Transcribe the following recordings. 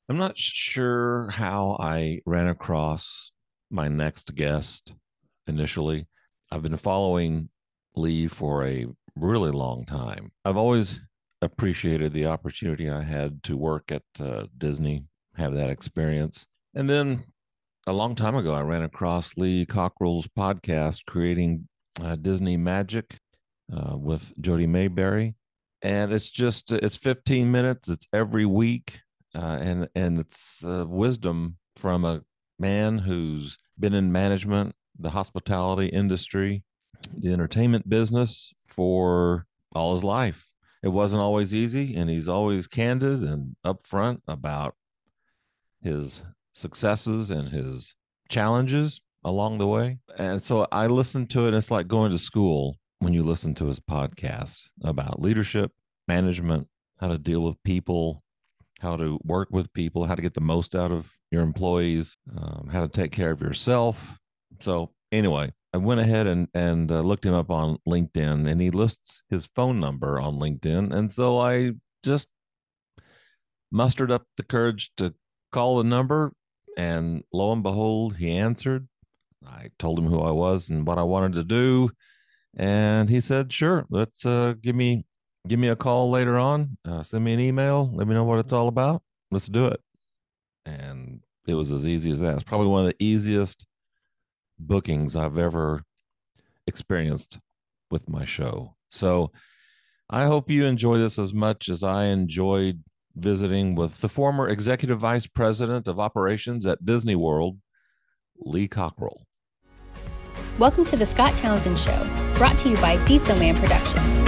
I'm not sure how I ran across my next guest initially. I've been following Lee for a really long time. I've always appreciated the opportunity I had to work at Disney, have that experience. And then a long time ago, I ran across Lee Cockrell's podcast, Creating Disney Magic with Jody Mayberry. And it's 15 minutes. It's every week, and it's wisdom from a man who's been in management, the hospitality industry, the entertainment business for all his life. It wasn't always easy, and he's always candid and upfront about his successes and his challenges along the way. And so I listened to it. It's like going to school when you listen to his podcast about leadership, management, how to deal with people, how to work with people, how to get the most out of your employees, how to take care of yourself. So, anyway, I went ahead and looked him up on LinkedIn, and he lists his phone number on LinkedIn. And so I just mustered up the courage to call the number, and lo and behold, he answered. I told him who I was and what I wanted to do, and he said, "Sure, let's give me a call later on. Send me an email. Let me know what it's all about. Let's do it." And it was as easy as that. It's probably one of the easiest bookings I've ever experienced with my show. So I hope you enjoy this as much as I enjoyed visiting with the former executive vice president of operations at Disney World, Lee Cockrell. Welcome to the Scott Townsend Show, brought to you by Dietzo Man Productions.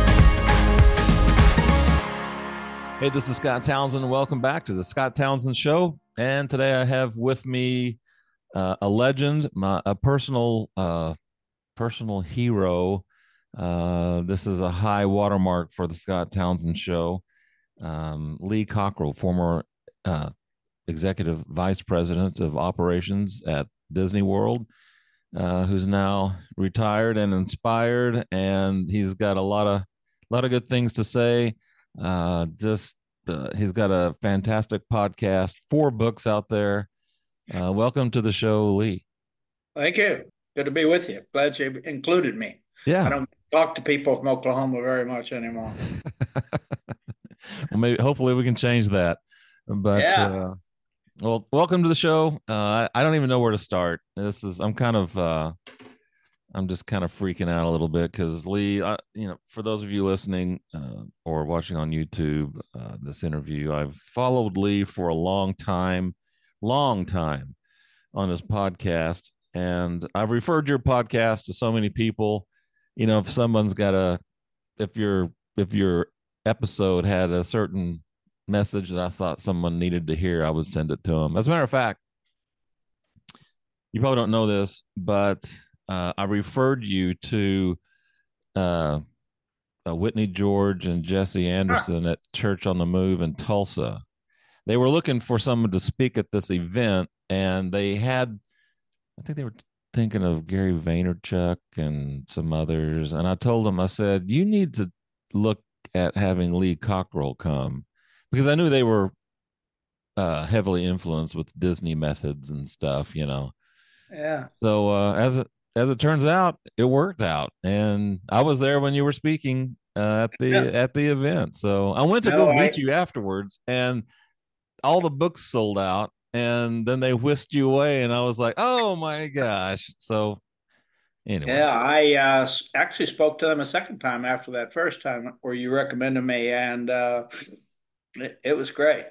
Hey, this is Scott Townsend. Welcome back to the Scott Townsend Show. And today I have with me a legend, a personal hero. This is a high watermark for the Scott Townsend Show. Lee Cockrell, former executive vice president of operations at Disney World, who's now retired and inspired, and he's got a lot of good things to say. Just he's got a fantastic podcast, 4 books out there. Welcome to the show, Lee. Thank you. Good to be with you. Glad you included me. I Yeah. don't talk to people from Oklahoma very much anymore. Well, maybe hopefully we can change that. But Yeah. well, welcome to the show. I don't even know where to start. I'm just kind of freaking out a little bit because Lee, for those of you listening or watching on YouTube, this interview, I've followed Lee for a long time on his podcast, and I've referred your podcast to so many people. If someone's got if your episode had a certain message that I thought someone needed to hear, I would send it to them. As a matter of fact, you probably don't know this, but I referred you to uh, Whitney George and Jesse Huh. Anderson at Church on the Move in Tulsa. They were looking for someone to speak at this event, and I think they were thinking of Gary Vaynerchuk and some others. And I told them, I said, you need to look at having Lee Cockrell come, because I knew they were heavily influenced with Disney methods and stuff. Yeah. So as it turns out, it worked out, and I was there when you were speaking Yeah. at the event. So I went to go No, meet you afterwards, and all the books sold out, and then they whisked you away, and I was like, oh my gosh. So anyway, I actually spoke to them a second time after that first time where you recommended me, and it was great.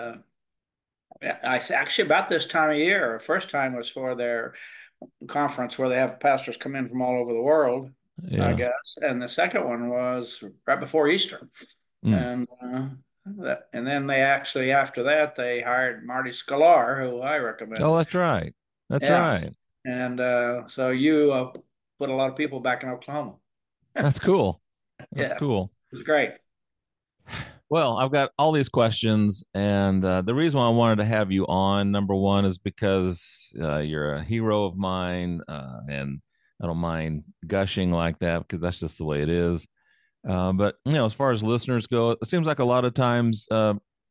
Actually about this time of year. First time was for their conference where they have pastors come in from all over the world, I yeah. guess, and the second one was right before Easter. Mm. And and then they actually after that they hired Marty Sklar, who I Oh, recommended. that's right. That's Yeah, right. and so you put a lot of people back in Oklahoma. That's cool. That's Yeah, it cool. was great. Well, I've got all these questions, and the reason why I wanted to have you on, number one, is because you're a hero of mine, and I don't mind gushing like that because that's just the way it is. But as far as listeners go, it seems like a lot of times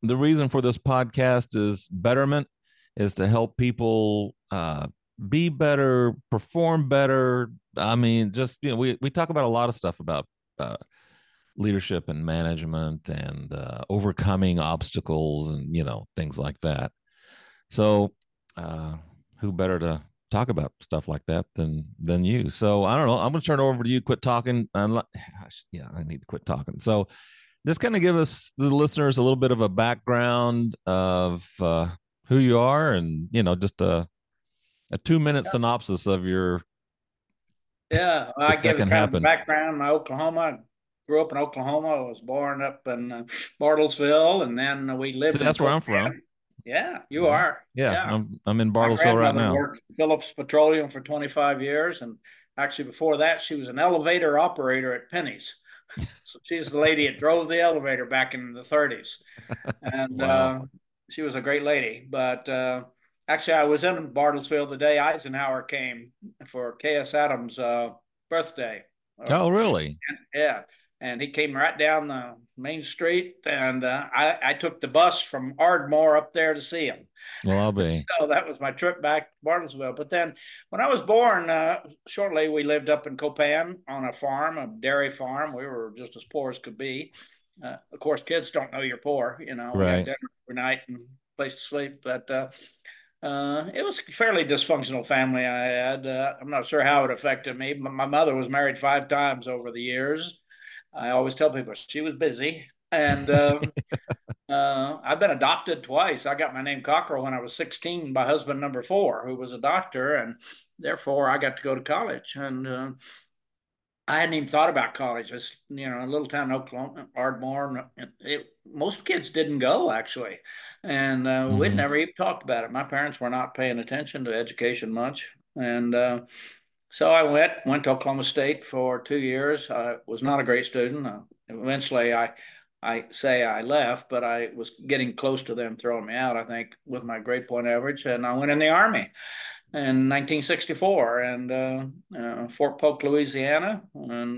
the reason for this podcast is betterment, is to help people be better, perform better. I mean, just, we talk about a lot of stuff about uh, leadership and management and overcoming obstacles and, things like that. So, who better to talk about stuff like that than you? So I don't know. I'm going to turn it over to you. Quit talking. Yeah, I need to quit talking. So just kind of give us, the listeners, a little bit of a background of who you are, and just a 2-minute synopsis of your, Yeah, well, I if that give can it kind of a happen. background. My Oklahoma, I grew up in Oklahoma. I was born up in Bartlesville, and then we See, lived in that's where I'm from. Copan. Yeah, you Mhm. are. Yeah, Yeah. I'm in My Bartlesville right grandmother now. worked for Phillips Petroleum for 25 years, and actually before that, she was an elevator operator at Penny's. So she's the lady that drove the elevator back in the 30s, and Wow. she was a great lady. But actually, I was in Bartlesville the day Eisenhower came for K.S. Adams' birthday. Oh, really? Yeah, and he came right down the main street, and I took the bus from Ardmore up there to see him. Well, I'll be. So that was my trip back to Bartlesville. But then when I was born, shortly we lived up in Copan on a farm, a dairy farm. We were just as poor as could be. Of course, kids don't know you're poor. We got Right. dinner every night and place to sleep. But it was a fairly dysfunctional family I had. I'm not sure how it affected me. My mother was married 5 times over the years. I always tell people she was busy. And I've been adopted twice. I got my name Cockrell when I was 16 by husband number 4, who was a doctor, and therefore I got to go to college. And I hadn't even thought about college. It's a little town in Oklahoma, Ardmore. Most kids didn't go actually, and we'd Hmm. never even talked about it. My parents were not paying attention to education much, and so I went to Oklahoma State for 2 years. I was not a great student. Eventually, I say I left, but I was getting close to them throwing me out, I think, with my grade point average, and I went in the Army in 1964 and Fort Polk, Louisiana. And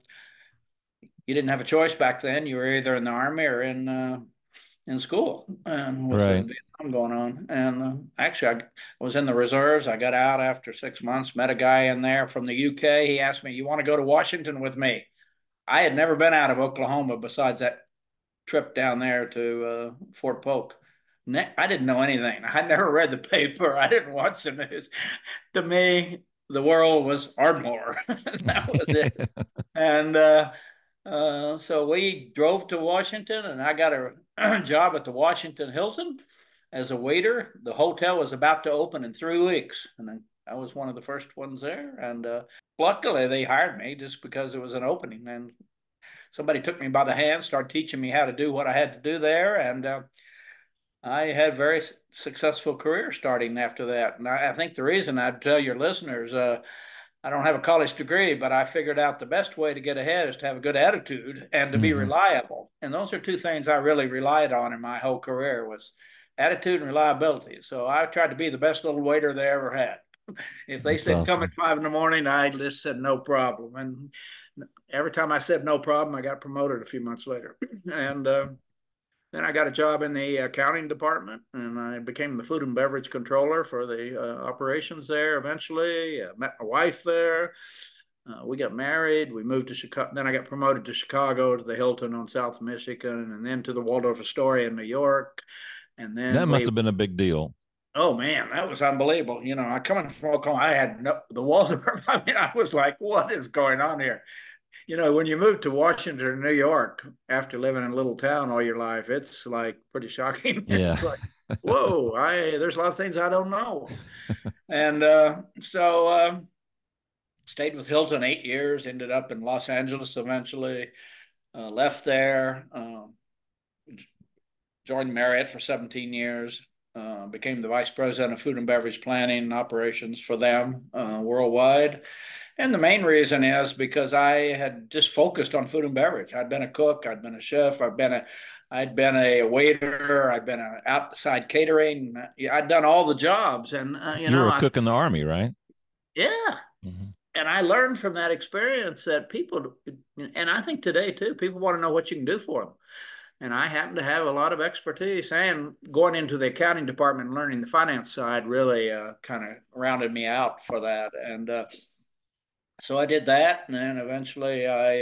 you didn't have a choice back then. You were either in the Army or in school, and with the Right. Vietnam going on. And actually, I was in the reserves. I got out after 6 months, met a guy in there from the UK. He asked me, "You want to go to Washington with me?" I had never been out of Oklahoma besides that trip down there to Fort Polk. I didn't know anything. I never read the paper. I didn't watch the news. To me, the world was Ardmore. That was it. And so we drove to Washington, and I got a job at the Washington Hilton as a waiter. The hotel was about to open in 3 weeks, and I was one of the first ones there. And luckily, they hired me just because it was an opening. And somebody took me by the hand, started teaching me how to do what I had to do there, and I had a very successful career starting after that. And I think the reason I'd tell your listeners, I don't have a college degree, but I figured out the best way to get ahead is to have a good attitude and to be Hmm. reliable. And those are 2 things I really relied on in my whole career was attitude and reliability. So I tried to be the best little waiter they ever had. If they That's said come at awesome. 5 in the morning, I just said no problem. And every time I said no problem, I got promoted a few months later. And then I got a job in the accounting department, and I became the food and beverage controller for the operations there. Eventually, met my wife there. We got married. We moved to Chicago. Then I got promoted to Chicago to the Hilton on South Michigan, and then to the Waldorf Astoria in New York. And That then must we have been a big deal. Oh man, that was unbelievable. I coming from Oklahoma, I had the walls of I mean, I was like, what is going on here? When you move to Washington or New York after living in a little town all your life, it's like pretty shocking. Yeah. It's like, whoa, there's a lot of things I don't know. And so stayed with Hilton 8 years, ended up in Los Angeles eventually, left there, joined Marriott for 17 years, became the vice president of food and beverage planning and operations for them worldwide. And the main reason is because I had just focused on food and beverage. I'd been a cook, I'd been a chef, I'd been a waiter, I'd been an outside catering. I'd done all the jobs, and You were a cook in the Army, right? yeah. Hmm. And I learned from that experience that people, and I think today too, people want to know what you can do for them. And I happen to have a lot of expertise, and going into the accounting department and learning the finance side really kind of rounded me out for that. And so I did that, and then eventually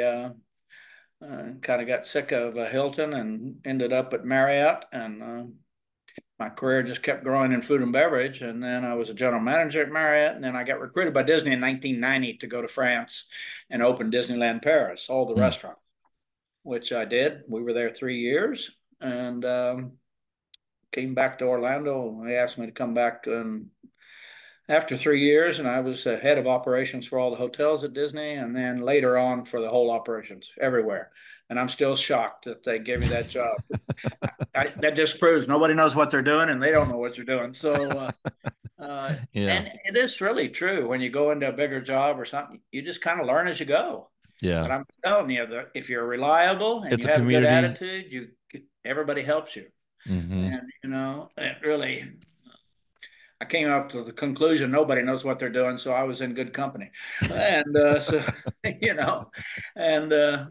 I kind of got sick of Hilton and ended up at Marriott, and my career just kept growing in food and beverage. And then I was a general manager at Marriott, and then I got recruited by Disney in 1990 to go to France and open Disneyland Paris, all the Hmm. restaurants, which I did. We were there 3 years, and came back to Orlando. They asked me to come back after 3 years, and I was head of operations for all the hotels at Disney, and then later on for the whole operations everywhere. And I'm still shocked that they gave me that job. That just proves nobody knows what they're doing, and they don't know what they're doing. So, Yeah. and it is really true. When you go into a bigger job or something, you just kind of learn as you go. Yeah. But I'm telling you, that if you're reliable and It's you a have a good community. attitude, everybody helps you. Hmm. And it really, I came up to the conclusion nobody knows what they're doing, so I was in good company. And so, you know, and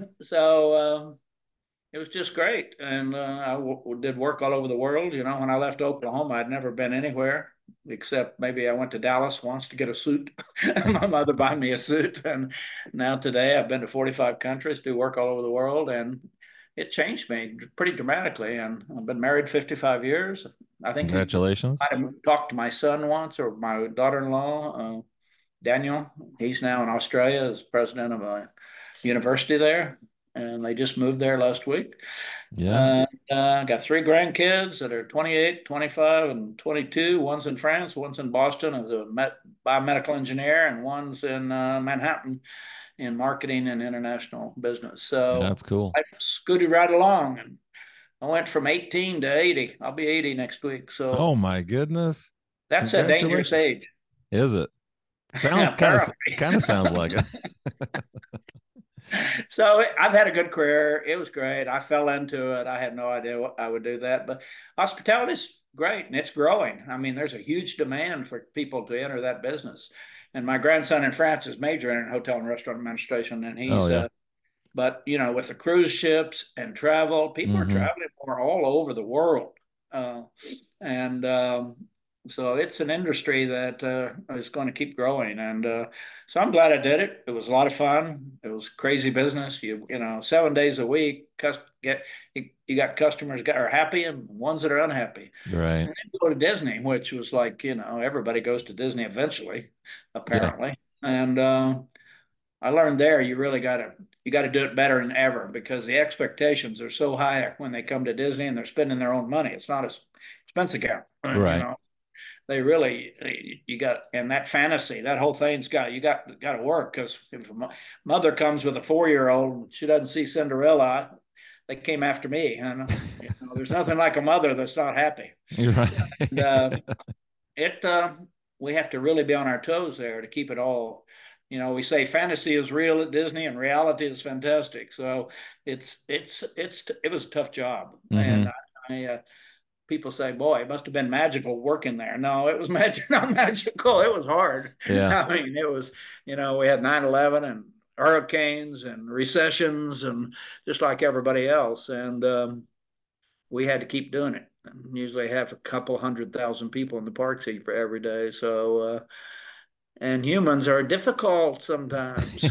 it was just great. And did work all over the world. When I left Oklahoma, I'd never been anywhere except maybe I went to Dallas once to get a suit. My mother bought me a suit. And now today I've been to 45 countries, do work all over the world. And it changed me pretty dramatically. And I've been married 55 years. I think you Congratulations. might have talked to my son once or my daughter-in-law, Daniel. He's now in Australia as president of a university there, and they just moved there last week. Yeah. Got three grandkids that are 28, 25, and 22. One's in France, one's in Boston as a biomedical engineer, and one's in Manhattan in marketing and international business. So That's cool. I scooted right along, and I went from 18 to 80. I'll be 80 next week. So Oh my goodness. that's a dangerous Congratulations. age. Is it? Sounds Apparently. kind of sounds like it. So I've had a good career. It was great. I fell into it. I had no idea what I would do that, but hospitality is great and it's growing. I mean, there's a huge demand for people to enter that business. And my grandson in France is majoring in hotel and restaurant administration, and Oh he's yeah. but with the cruise ships and travel, people are Hmm. traveling more all over the world, and so it's an industry that is going to keep growing. And so I'm glad I did it. It was a lot of fun. It was crazy business. You know 7 days a week. You got customers that are happy and ones that are unhappy. Right. And then go to Disney, which was like everybody goes to Disney eventually, Yeah. apparently. And I learned there you got to do it better than ever because the expectations are so high when they come to Disney and they're spending their own money. It's not a expense account, Right. They really you got and that fantasy that whole thing's got to work because if a mother comes with a 4-year-old, she doesn't see Cinderella. They came after me, and there's nothing like a mother that's not happy. You're right. And it we have to really be on our toes there to keep it all. We say fantasy is real at Disney and reality is fantastic. So it was a tough job, Hmm. and people say, "Boy, it must have been magical working there." No, it was not magical. It was hard. Yeah. I mean, it was. We had 9/11 and hurricanes and recessions and just like everybody else, and we had to keep doing it. Usually have a couple 100,000 people in the parks for every day. So, and humans are difficult sometimes.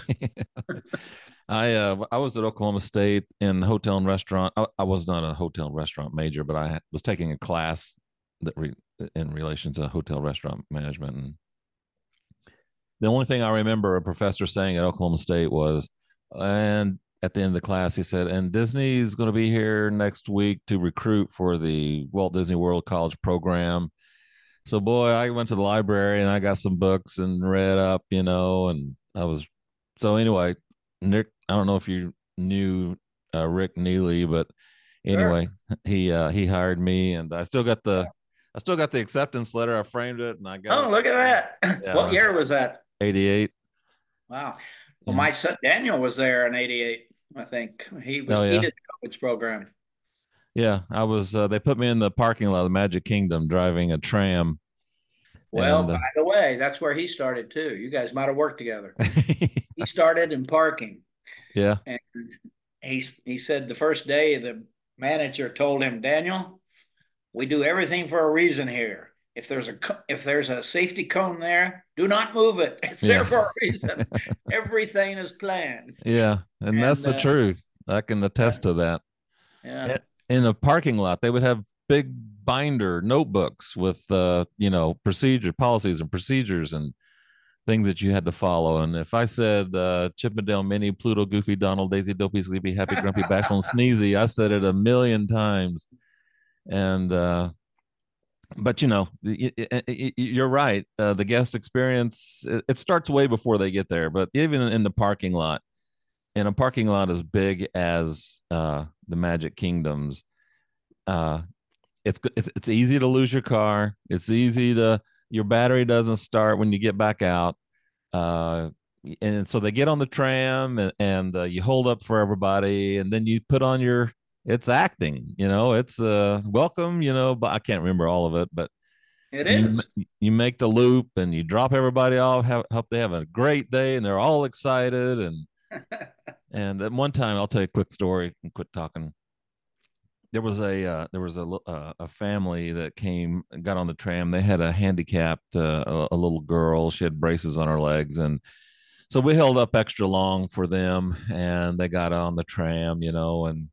I was at Oklahoma State in hotel and restaurant. I was not a hotel and restaurant major, but I was taking a class in relation to hotel restaurant management. And the only thing I remember a professor saying at Oklahoma State was, and at the end of the class, he said, and Disney's going to be here next week to recruit for the Walt Disney World College program. So, boy, I went to the library and I got some books and read up, and so anyway, Nick, I don't know if you knew Rick Neely, but Sure. anyway, he hired me, and I still got the acceptance letter. I framed it, and I got Oh, it. look at that. Yeah, What it's year was that? 88. Wow. Well, Yeah. my son Daniel was there in '88. I think Oh he yeah. did the college program. Yeah, I was. They put me in the parking lot of the Magic Kingdom driving a tram, Well, and by the way, that's where he started too. You guys might have worked together. He started in parking, yeah, and he said the first day manager told him, Daniel, we do everything for a reason here. If there's a safety cone there, do not move it. It's there Yeah. for a reason. Everything is planned. Yeah. And that's And the truth. I can yeah, attest to that. yeah. In a parking lot, they would have big binder notebooks with, procedure policies and procedures and things that you had to follow. And if I said Chippendale, Minnie, Pluto, Goofy, Donald, Daisy, Dopey, Sleepy, Happy, Grumpy, Bashful, and Sneezy, I said it a million times. And but you're right. The guest experience, it starts way before they get there. But even in the parking lot, in a parking lot as big as the Magic Kingdoms, uh, it's easy to lose your car. It's easy to your battery doesn't start when you get back out. Uh, and so they get on the tram and you hold up for everybody, and then you put on your it's acting, it's welcome, but I can't remember all of it, but It you is. you make the loop and you drop everybody off, hope they have a great day, and they're all excited. And at one time, I'll tell you a quick story and quit talking. There was a family that came and got on the tram. They had a handicapped a little girl. She had braces on her legs, and so we held up extra long for them, and they got on the tram, and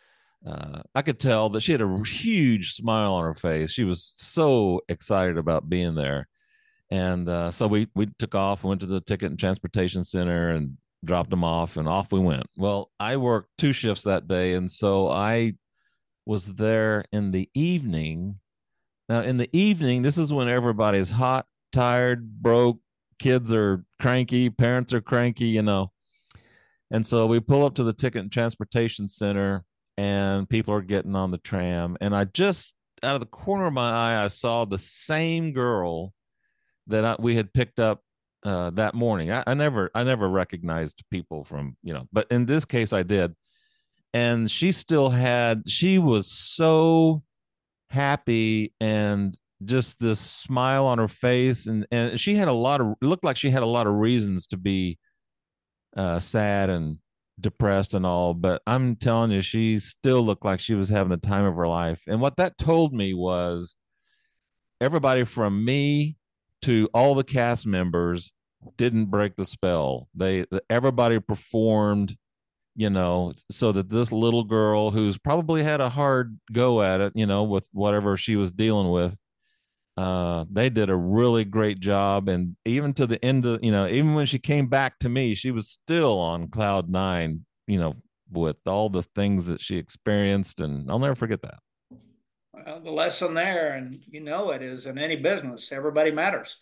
I could tell that she had a huge smile on her face. She was so excited about being there. And so we took off and went to the ticket and transportation center and dropped them off, and off we went. Well, I worked 2 shifts that day, and so I was there in the evening. Now, in the evening, this is when everybody's hot, tired, broke, kids are cranky, parents are cranky. And so we pull up to the ticket and transportation center, and people are getting on the tram. And I just, out of the corner of my eye, I saw the same girl that we had picked up that morning. I never recognized people from, but in this case, I did. And she was so happy and just this smile on her face. And she had it looked like she had a lot of reasons to be sad and depressed and all, but I'm telling you, she still looked like she was having the time of her life. And what that told me was everybody from me to all the cast members didn't break the spell. Everybody performed, so that this little girl who's probably had a hard go at it, with whatever she was dealing with, they did a really great job. And even to the end of, even when she came back to me, she was still on cloud nine, with all the things that she experienced. And I'll never forget that. The lesson there, and it is in any business, everybody matters.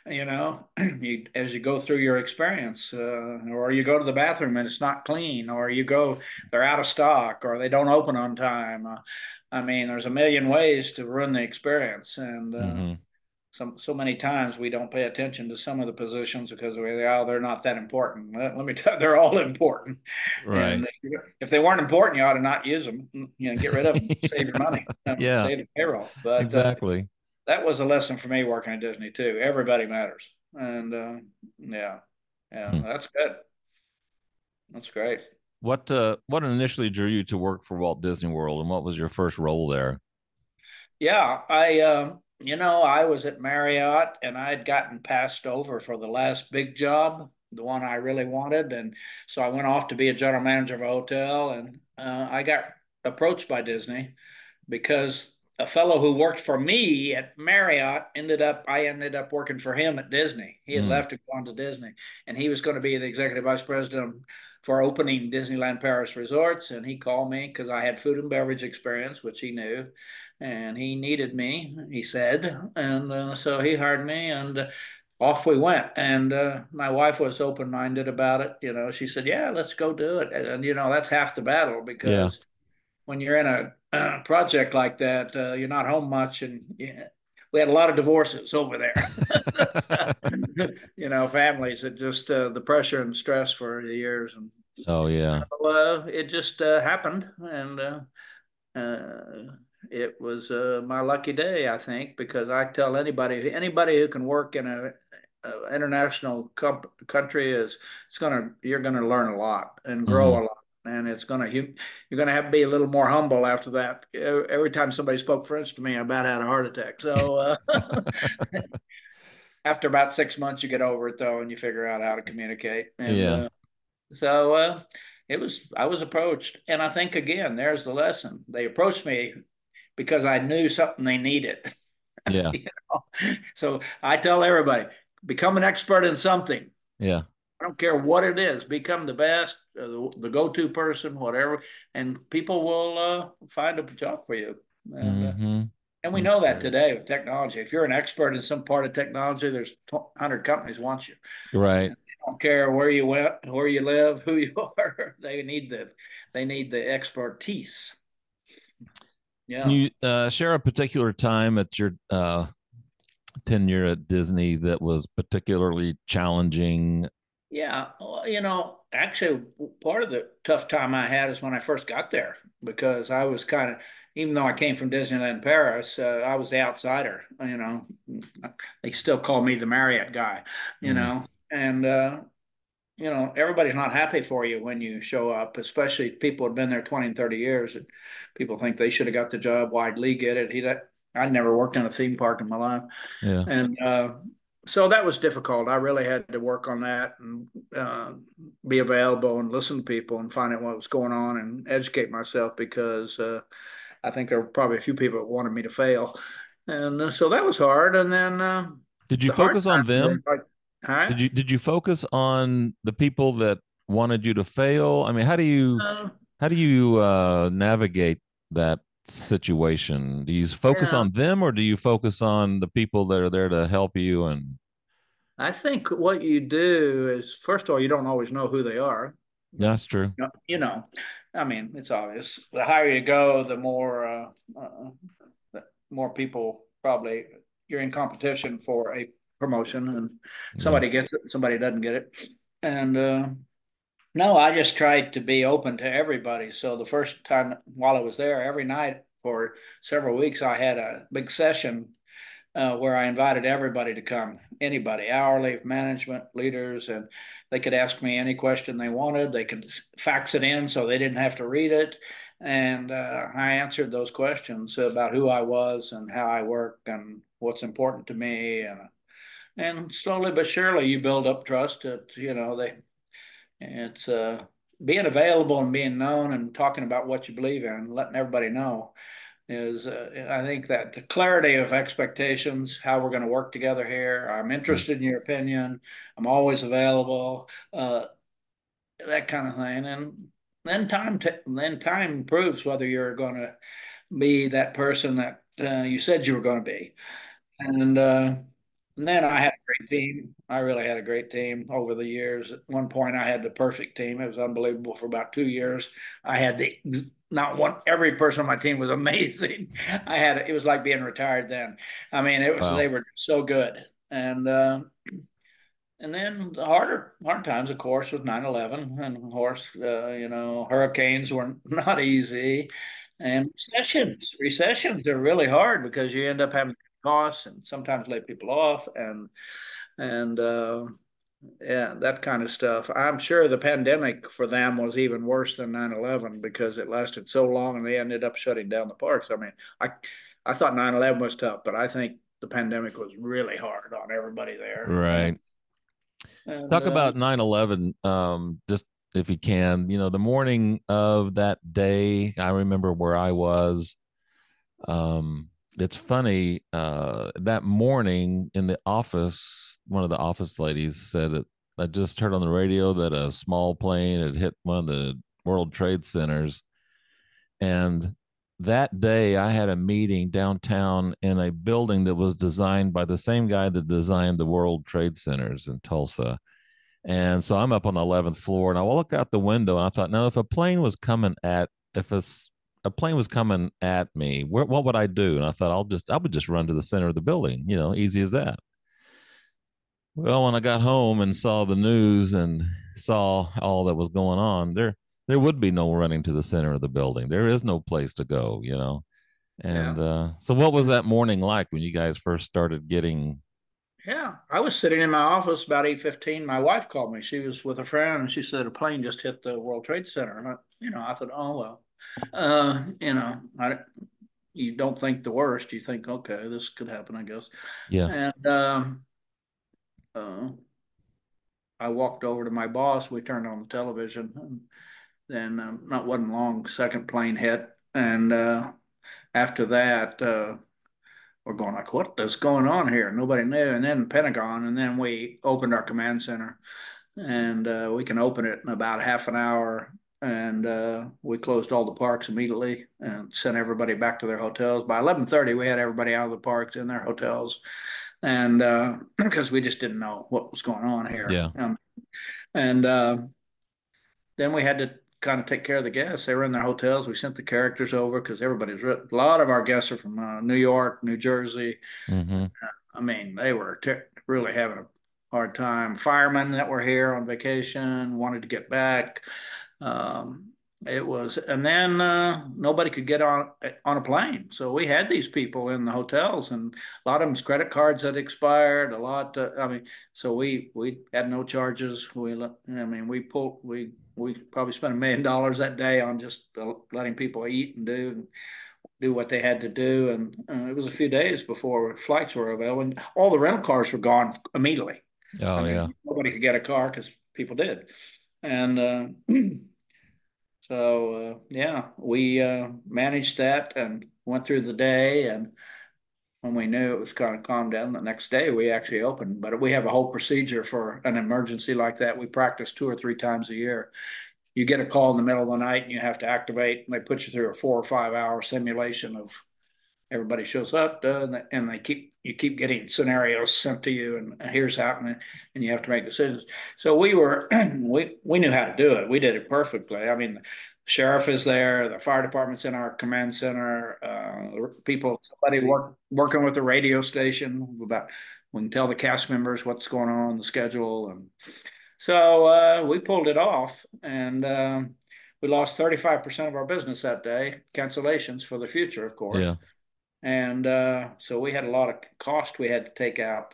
As you go through your experience, or you go to the bathroom and it's not clean, or they're out of stock, or they don't open on time. I mean, there's a million ways to ruin the experience, and Mm-hmm. so many times we don't pay attention to some of the positions because they're not that important. Let me tell you, they're all important. Right. And if they weren't important, you ought to not use them. Get rid of them, save your money, Yeah, save the payroll. But exactly. that was a lesson for me working at Disney too. Everybody matters, and yeah, yeah, Hmm. that's good. That's great. What initially drew you to work for Walt Disney World, and what was your first role there? Yeah, I was at Marriott and I'd gotten passed over for the last big job, the one I really wanted, and so I went off to be a general manager of a hotel, and I got approached by Disney because a fellow who worked for me at Marriott I ended up working for him at Disney. He had Mm, left to go on to Disney, and he was going to be the executive vice president for opening Disneyland Paris resorts. And he called me because I had food and beverage experience, which he knew, and he needed me, he said. And so he hired me, and off we went. And my wife was open minded about it. She said, "Yeah, let's go do it." And that's half the battle, yeah. because when you're in a project like that, you're not home much, and we had a lot of divorces over there. Families that just the pressure and stress for the years, and Oh so yeah. it just happened, and it was my lucky day, I think, because I tell anybody who can work in a international country you're gonna learn a lot and grow Hmm. a lot. and you're gonna have to be a little more humble after that. Every time somebody spoke French to me, I about had a heart attack. So after about 6 months, you get over it though, and you figure out how to communicate. And Yeah. so I was approached, and I think again, there's the lesson. They approached me because I knew something they needed. Yeah. You know? So I tell everybody, become an expert in something. Yeah. I don't care what it is. Become the best, the go-to person, whatever, and people will find a job for you. Mm-hmm. And we That's know that great. today with technology. If you're an expert in some part of technology, there's 100 companies want you. Right. Don't care where you went, where you live, who you are. They need the expertise. Can Yeah. you share a particular time at your tenure at Disney that was particularly challenging? Yeah, well, actually, part of the tough time I had is when I first got there because I was kind of, even though I came from Disneyland Paris, I was the outsider. They still call me the Marriott guy, you Mm, know, and everybody's not happy for you when you show up, especially people who've been there 20 and 30 years. And people think they should have got the job. Why'd Lee get it? I never worked in a theme park in my life. yeah. And so that was difficult. I really had to work on that and be available and listen to people and find out what was going on and educate myself because I think there were probably a few people that wanted me to fail. And so that was hard. And then Did you the hard focus on times were them? like, huh? Did you focus on the people that wanted you to fail? I mean, Uh, how do you navigate that situation? Do you focus yeah, on them or do you focus on the people that are there to help you? And I think what you do is, first of all, you don't always know who they are. that's true. You know, I mean, it's obvious. The higher you go, the more people probably you're in competition for a promotion, and Yeah. somebody gets it, somebody doesn't get it. And no, I just tried to be open to everybody. So the first time while I was there, every night for several weeks, I had a big session where I invited everybody to come, anybody, hourly management leaders, and they could ask me any question they wanted. They could fax it in so they didn't have to read it. And I answered those questions about who I was and how I work and what's important to me. And slowly but surely, you build up trust. It's being available and being known and talking about what you believe in, letting everybody know is I think that the clarity of expectations, how we're going to work together here. I'm Yeah. interested in your opinion. I'm always available. That kind of thing, and then time proves whether you're going to be that person that you said you were going to be. And then I had a great team. I really had a great team over the years. At one point, I had the perfect team. It was unbelievable for about 2 years. I had the not one. Every person on my team was amazing. It was like being retired then. I mean, they Wow. were so good. And then the hard times, of course, with 9/11, and of course, hurricanes were not easy, and recessions are really hard because you end up having costs and sometimes lay people off, and yeah, that kind of stuff. I'm sure the pandemic for them was even worse than 9/11 because it lasted so long and they ended up shutting down the parks. I mean, I thought 9/11 was tough, but I think the pandemic was really hard on everybody there. Right. And Talk about 9/11. Just if you can, the morning of that day, I remember where I was. It's funny, that morning in the office, one of the office ladies said it. I just heard on the radio that a small plane had hit one of the World Trade Centers. And that day I had a meeting downtown in a building that was designed by the same guy that designed the World Trade Centers in Tulsa. And so I'm up on the 11th floor and I look out the window and I thought, no, if a plane was coming at me, what would I do? And I thought, I would just run to the center of the building, easy as that. Well, when I got home and saw the news and saw all that was going on, there would be no running to the center of the building. There is no place to go. yeah, And so what was that morning like when you guys first started getting Yeah, I was sitting in my office about 8:15. My wife called me. She was with a friend, and she said a plane just hit the World Trade Center. And I thought, oh well, you don't think the worst. You think, okay, this could happen, I guess. Yeah. And uh, I walked over to my boss. We turned on the television, and then not wasn't long. Second plane hit, and after that, we're going like, what is going on here? Nobody knew. And then Pentagon, and then we opened our command center, and we can open it in about half an hour. And we closed all the parks immediately and sent everybody back to their hotels. By 11:30, we had everybody out of the parks in their hotels, and because we just didn't know what was going on here. Yeah. And then we had to kind of take care of the guests. They were in their hotels. We sent the characters over because a lot of our guests are from New York, New Jersey. Mm-hmm. I mean, they were really having a hard time. Firemen that were here on vacation wanted to get back. Um, it was, and then nobody could get on a plane. So we had these people in the hotels, and a lot of them's credit cards had expired. A lot, I mean, so we had no charges. We probably spent $1 million that day on just letting people eat and do what they had to do. And it was a few days before flights were available, and all the rental cars were gone immediately. Oh, I mean, yeah. nobody could get a car because people did. And so, yeah, we managed that and went through the day. And when we knew it was kind of calmed down, the next day we actually opened. But we have a whole procedure for an emergency like that. We practice 2 or 3 times a year. You get a call in the middle of the night and you have to activate, and they put you through a 4 or 5 hour simulation of everybody shows up, and you keep getting scenarios sent to you, and here's happening, and you have to make decisions. So we knew how to do it. We did it perfectly. I mean, the sheriff is there, the fire department's in our command center, somebody working with the radio station about, we can tell the cast members what's going on the schedule. And so we pulled it off, and we lost 35% of our business that day, cancellations for the future, of course. Yeah. And so we had a lot of cost we had to take out.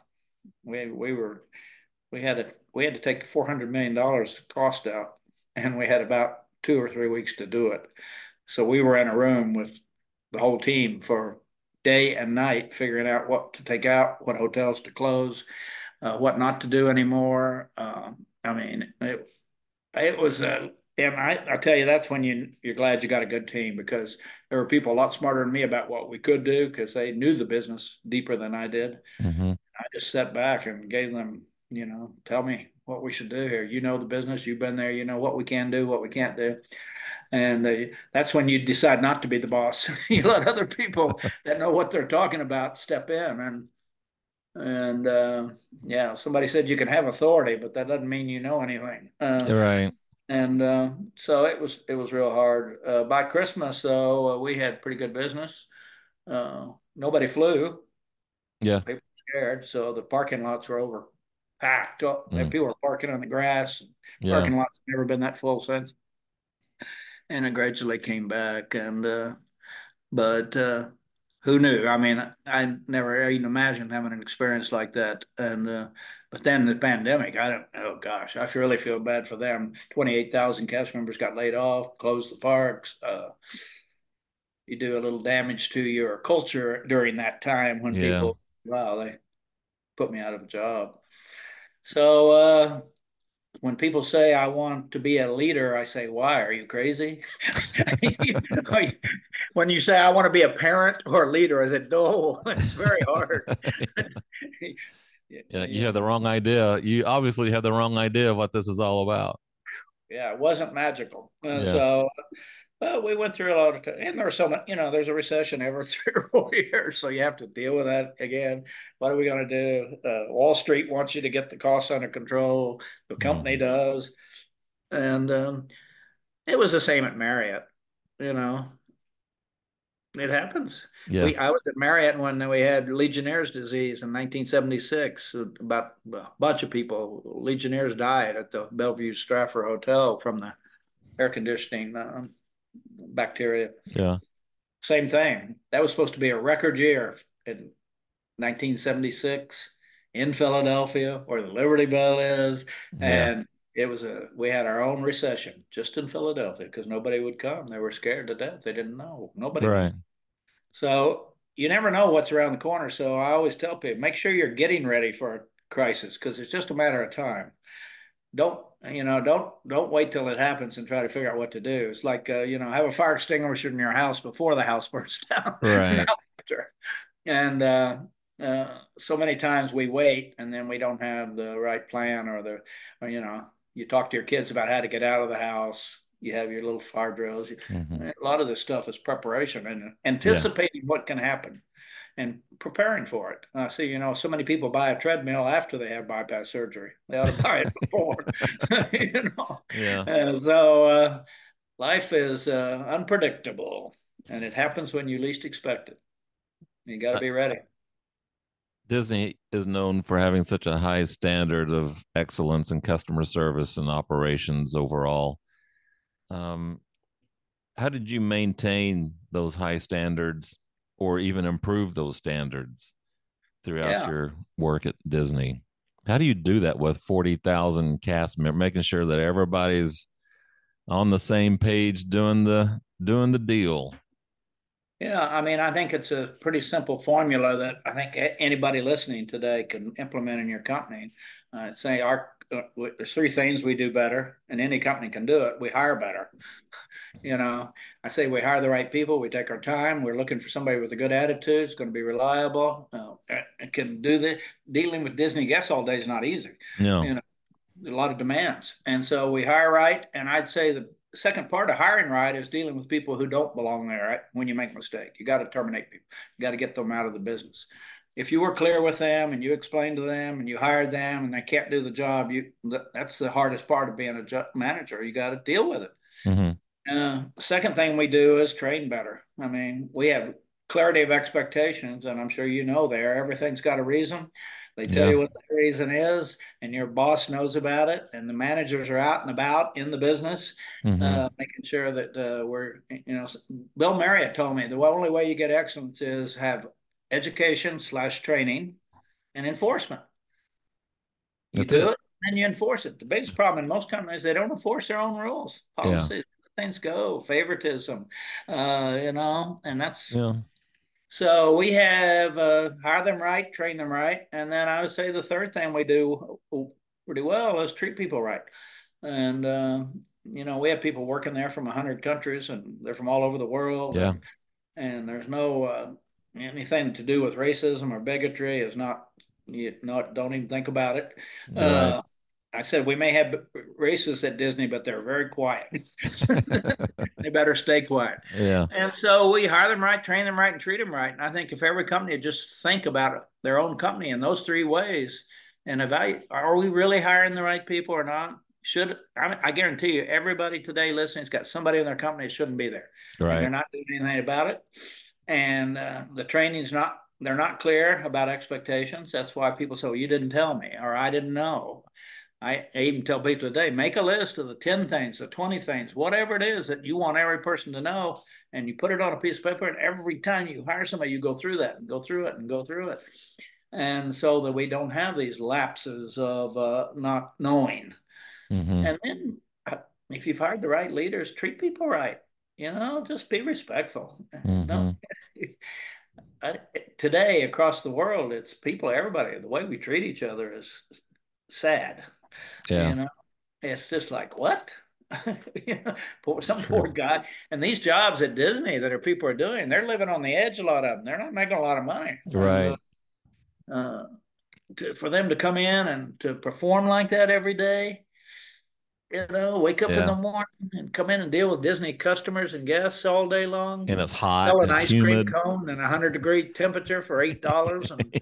We had to take $400 million cost out, and we had about 2 or 3 weeks to do it. So we were in a room with the whole team for day and night, figuring out what to take out, what hotels to close, what not to do anymore. I mean, it was and I tell you, that's when you're glad you got a good team, because there were people a lot smarter than me about what we could do because they knew the business deeper than I did. Mm-hmm. I just sat back and gave them, tell me what we should do here. You know the business, you've been there, you know what we can do, what we can't do. And that's when you decide not to be the boss. You let other people that know what they're talking about step in. And yeah, somebody said you can have authority, but that doesn't mean you know anything. Right. And so it was real hard. By Christmas, though, we had pretty good business. Nobody flew. Yeah. People were scared, so the parking lots were overpacked. And people were parking on the grass. Yeah. Parking lots have never been that full since. And it gradually came back. And but who knew? I mean, I never even imagined having an experience like that. And but then the pandemic, I don't. Oh gosh, I really feel bad for them. 28,000 cast members got laid off, closed the parks. You do a little damage to your culture during that time when Yeah. people, wow, they put me out of a job. So when people say I want to be a leader, I say, why? Are you crazy? When you say I want to be a parent or a leader, I said, no, it's very hard. Yeah, you have the wrong idea. You obviously have the wrong idea of what this is all about. Yeah, it wasn't magical. Yeah. So we went through a lot of time, and there was so much, there's a recession every 3 or 4 years, so you have to deal with that again. What are we going to do? Wall Street wants you to get the costs under control. The company does. And it was the same at Marriott, It happens. Yeah. I was at Marriott when we had Legionnaire's disease in 1976. About a bunch of people, Legionnaires, died at the Bellevue Stratford Hotel from the air conditioning bacteria. Yeah. Same thing. That was supposed to be a record year in 1976. in Philadelphia where the Liberty Bell is. Yeah. And we had our own recession just in Philadelphia because nobody would come. They were scared to death. They didn't know. Nobody knew. Right. So you never know what's around the corner. So I always tell people, make sure you're getting ready for a crisis because it's just a matter of time. Don't wait till it happens and try to figure out what to do. It's like have a fire extinguisher in your house before the house burns down. Right. Not after. And so many times we wait and then we don't have the right plan you talk to your kids about how to get out of the house. You have your little fire drills. Mm-hmm. A lot of this stuff is preparation and Yeah. anticipating what can happen and preparing for it. I see, so many people buy a treadmill after they have bypass surgery. They ought to buy it before, Yeah. And so life is unpredictable, and it happens when you least expect it. You got to Uh, be ready. Disney is known for having such a high standard of excellence in customer service and operations overall. Um, how did you maintain those high standards or even improve those standards throughout Yeah. your work at Disney? How do you do that with 40,000 cast members, making sure that everybody's on the same page doing the deal? Yeah, I mean, I think it's a pretty simple formula that I think anybody listening today can implement in your company. Say there's three things we do better, and any company can do it. We hire better. I say we hire the right people. We take our time. We're looking for somebody with a good attitude. It's going to be reliable. Can do the dealing with Disney guests all day is not easy. No. You know, a lot of demands, and so we hire right. And I'd say the second part of hiring right is dealing with people who don't belong there. Right? When you make a mistake, you got to terminate people. You got to get them out of the business. If you were clear with them and you explained to them and you hired them and they can't do the job, that's the hardest part of being a manager. You got to deal with it. Mm-hmm. Second thing we do is train better. I mean, we have clarity of expectations, and I'm sure there. Everything's got a reason. They tell Yeah. you what the reason is, and your boss knows about it, and the managers are out and about in the business, Mm-hmm. making sure that Bill Marriott told me the only way you get excellence is have education/training and enforcement. You That's do it. it and you enforce it. The biggest problem in most companies, they don't enforce their own rules, Yeah. policies, things go, favoritism, and that's Yeah. so we have hire them right, train them right. And then I would say the third thing we do pretty well is treat people right. And, we have people working there from 100 countries and they're from all over the world. Yeah. And there's no anything to do with racism or bigotry is not, don't even think about it. Right. I said we may have racists at Disney, but they're very quiet. They better stay quiet. Yeah. And so we hire them right, train them right, and treat them right. And I think if every company would just think about their own company in those three ways and evaluate, are we really hiring the right people or not? I guarantee you, everybody today listening has got somebody in their company that shouldn't be there. And Right. they're not doing anything about it. And the training's they're not clear about expectations. That's why people say, well, you didn't tell me, or I didn't know. I even tell people today, make a list of the 10 things, the 20 things, whatever it is that you want every person to know, and you put it on a piece of paper. And every time you hire somebody, you go through that and go through it and go through it. And so that we don't have these lapses of not knowing. Mm-hmm. And then if you've hired the right leaders, treat people right. Just be respectful. Mm-hmm. Today, across the world, it's people, everybody, the way we treat each other is sad. Yeah. It's just like, what? Some poor guy. And these jobs at Disney that people are doing, they're living on the edge, a lot of them. They're not making a lot of money. Right. For them to come in and to perform like that every day, wake up in the morning and come in and deal with Disney customers and guests all day long. And it's hot. Sell an It's ice humid. cream cone in 100-degree temperature for $8. And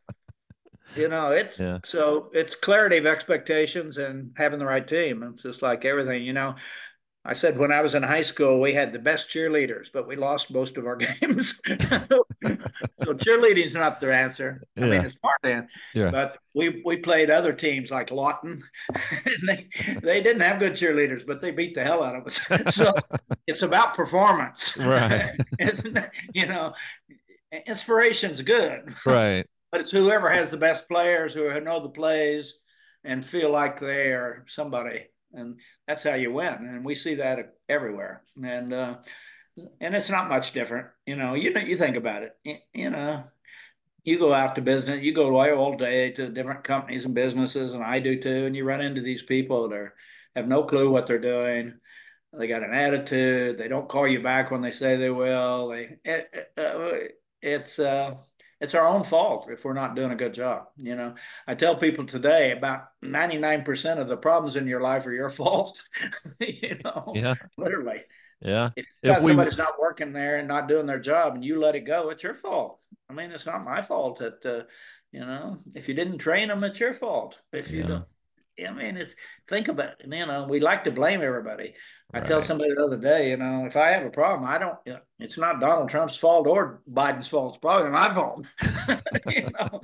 it's clarity of expectations and having the right team. It's just like everything. I said when I was in high school, we had the best cheerleaders, but we lost most of our games. So cheerleading's not the answer. I mean, it's part of it. But we played other teams like Lawton, and they didn't have good cheerleaders, but they beat the hell out of us. So it's about performance. Right. Inspiration's good. Right. But it's whoever has the best players who know the plays and feel like they are somebody, and that's how you win. And we see that everywhere. And it's not much different. You think about it. You go out to business, you go all day to different companies and businesses, and I do too. And you run into these people that have no clue what they're doing. They got an attitude. They don't call you back when they say they will. It's our own fault if we're not doing a good job. I tell people today about 99% of the problems in your life are your fault. Yeah. Literally. Yeah. If If we, somebody's not working there and not doing their job and you let it go, it's your fault. I mean, it's not my fault that, if you didn't train them, it's your fault. If you yeah, don't, I mean, think about it. We like to blame everybody. I tell right. somebody the other day, if I have a problem, I don't, it's not Donald Trump's fault or Biden's fault. It's probably my fault. you know,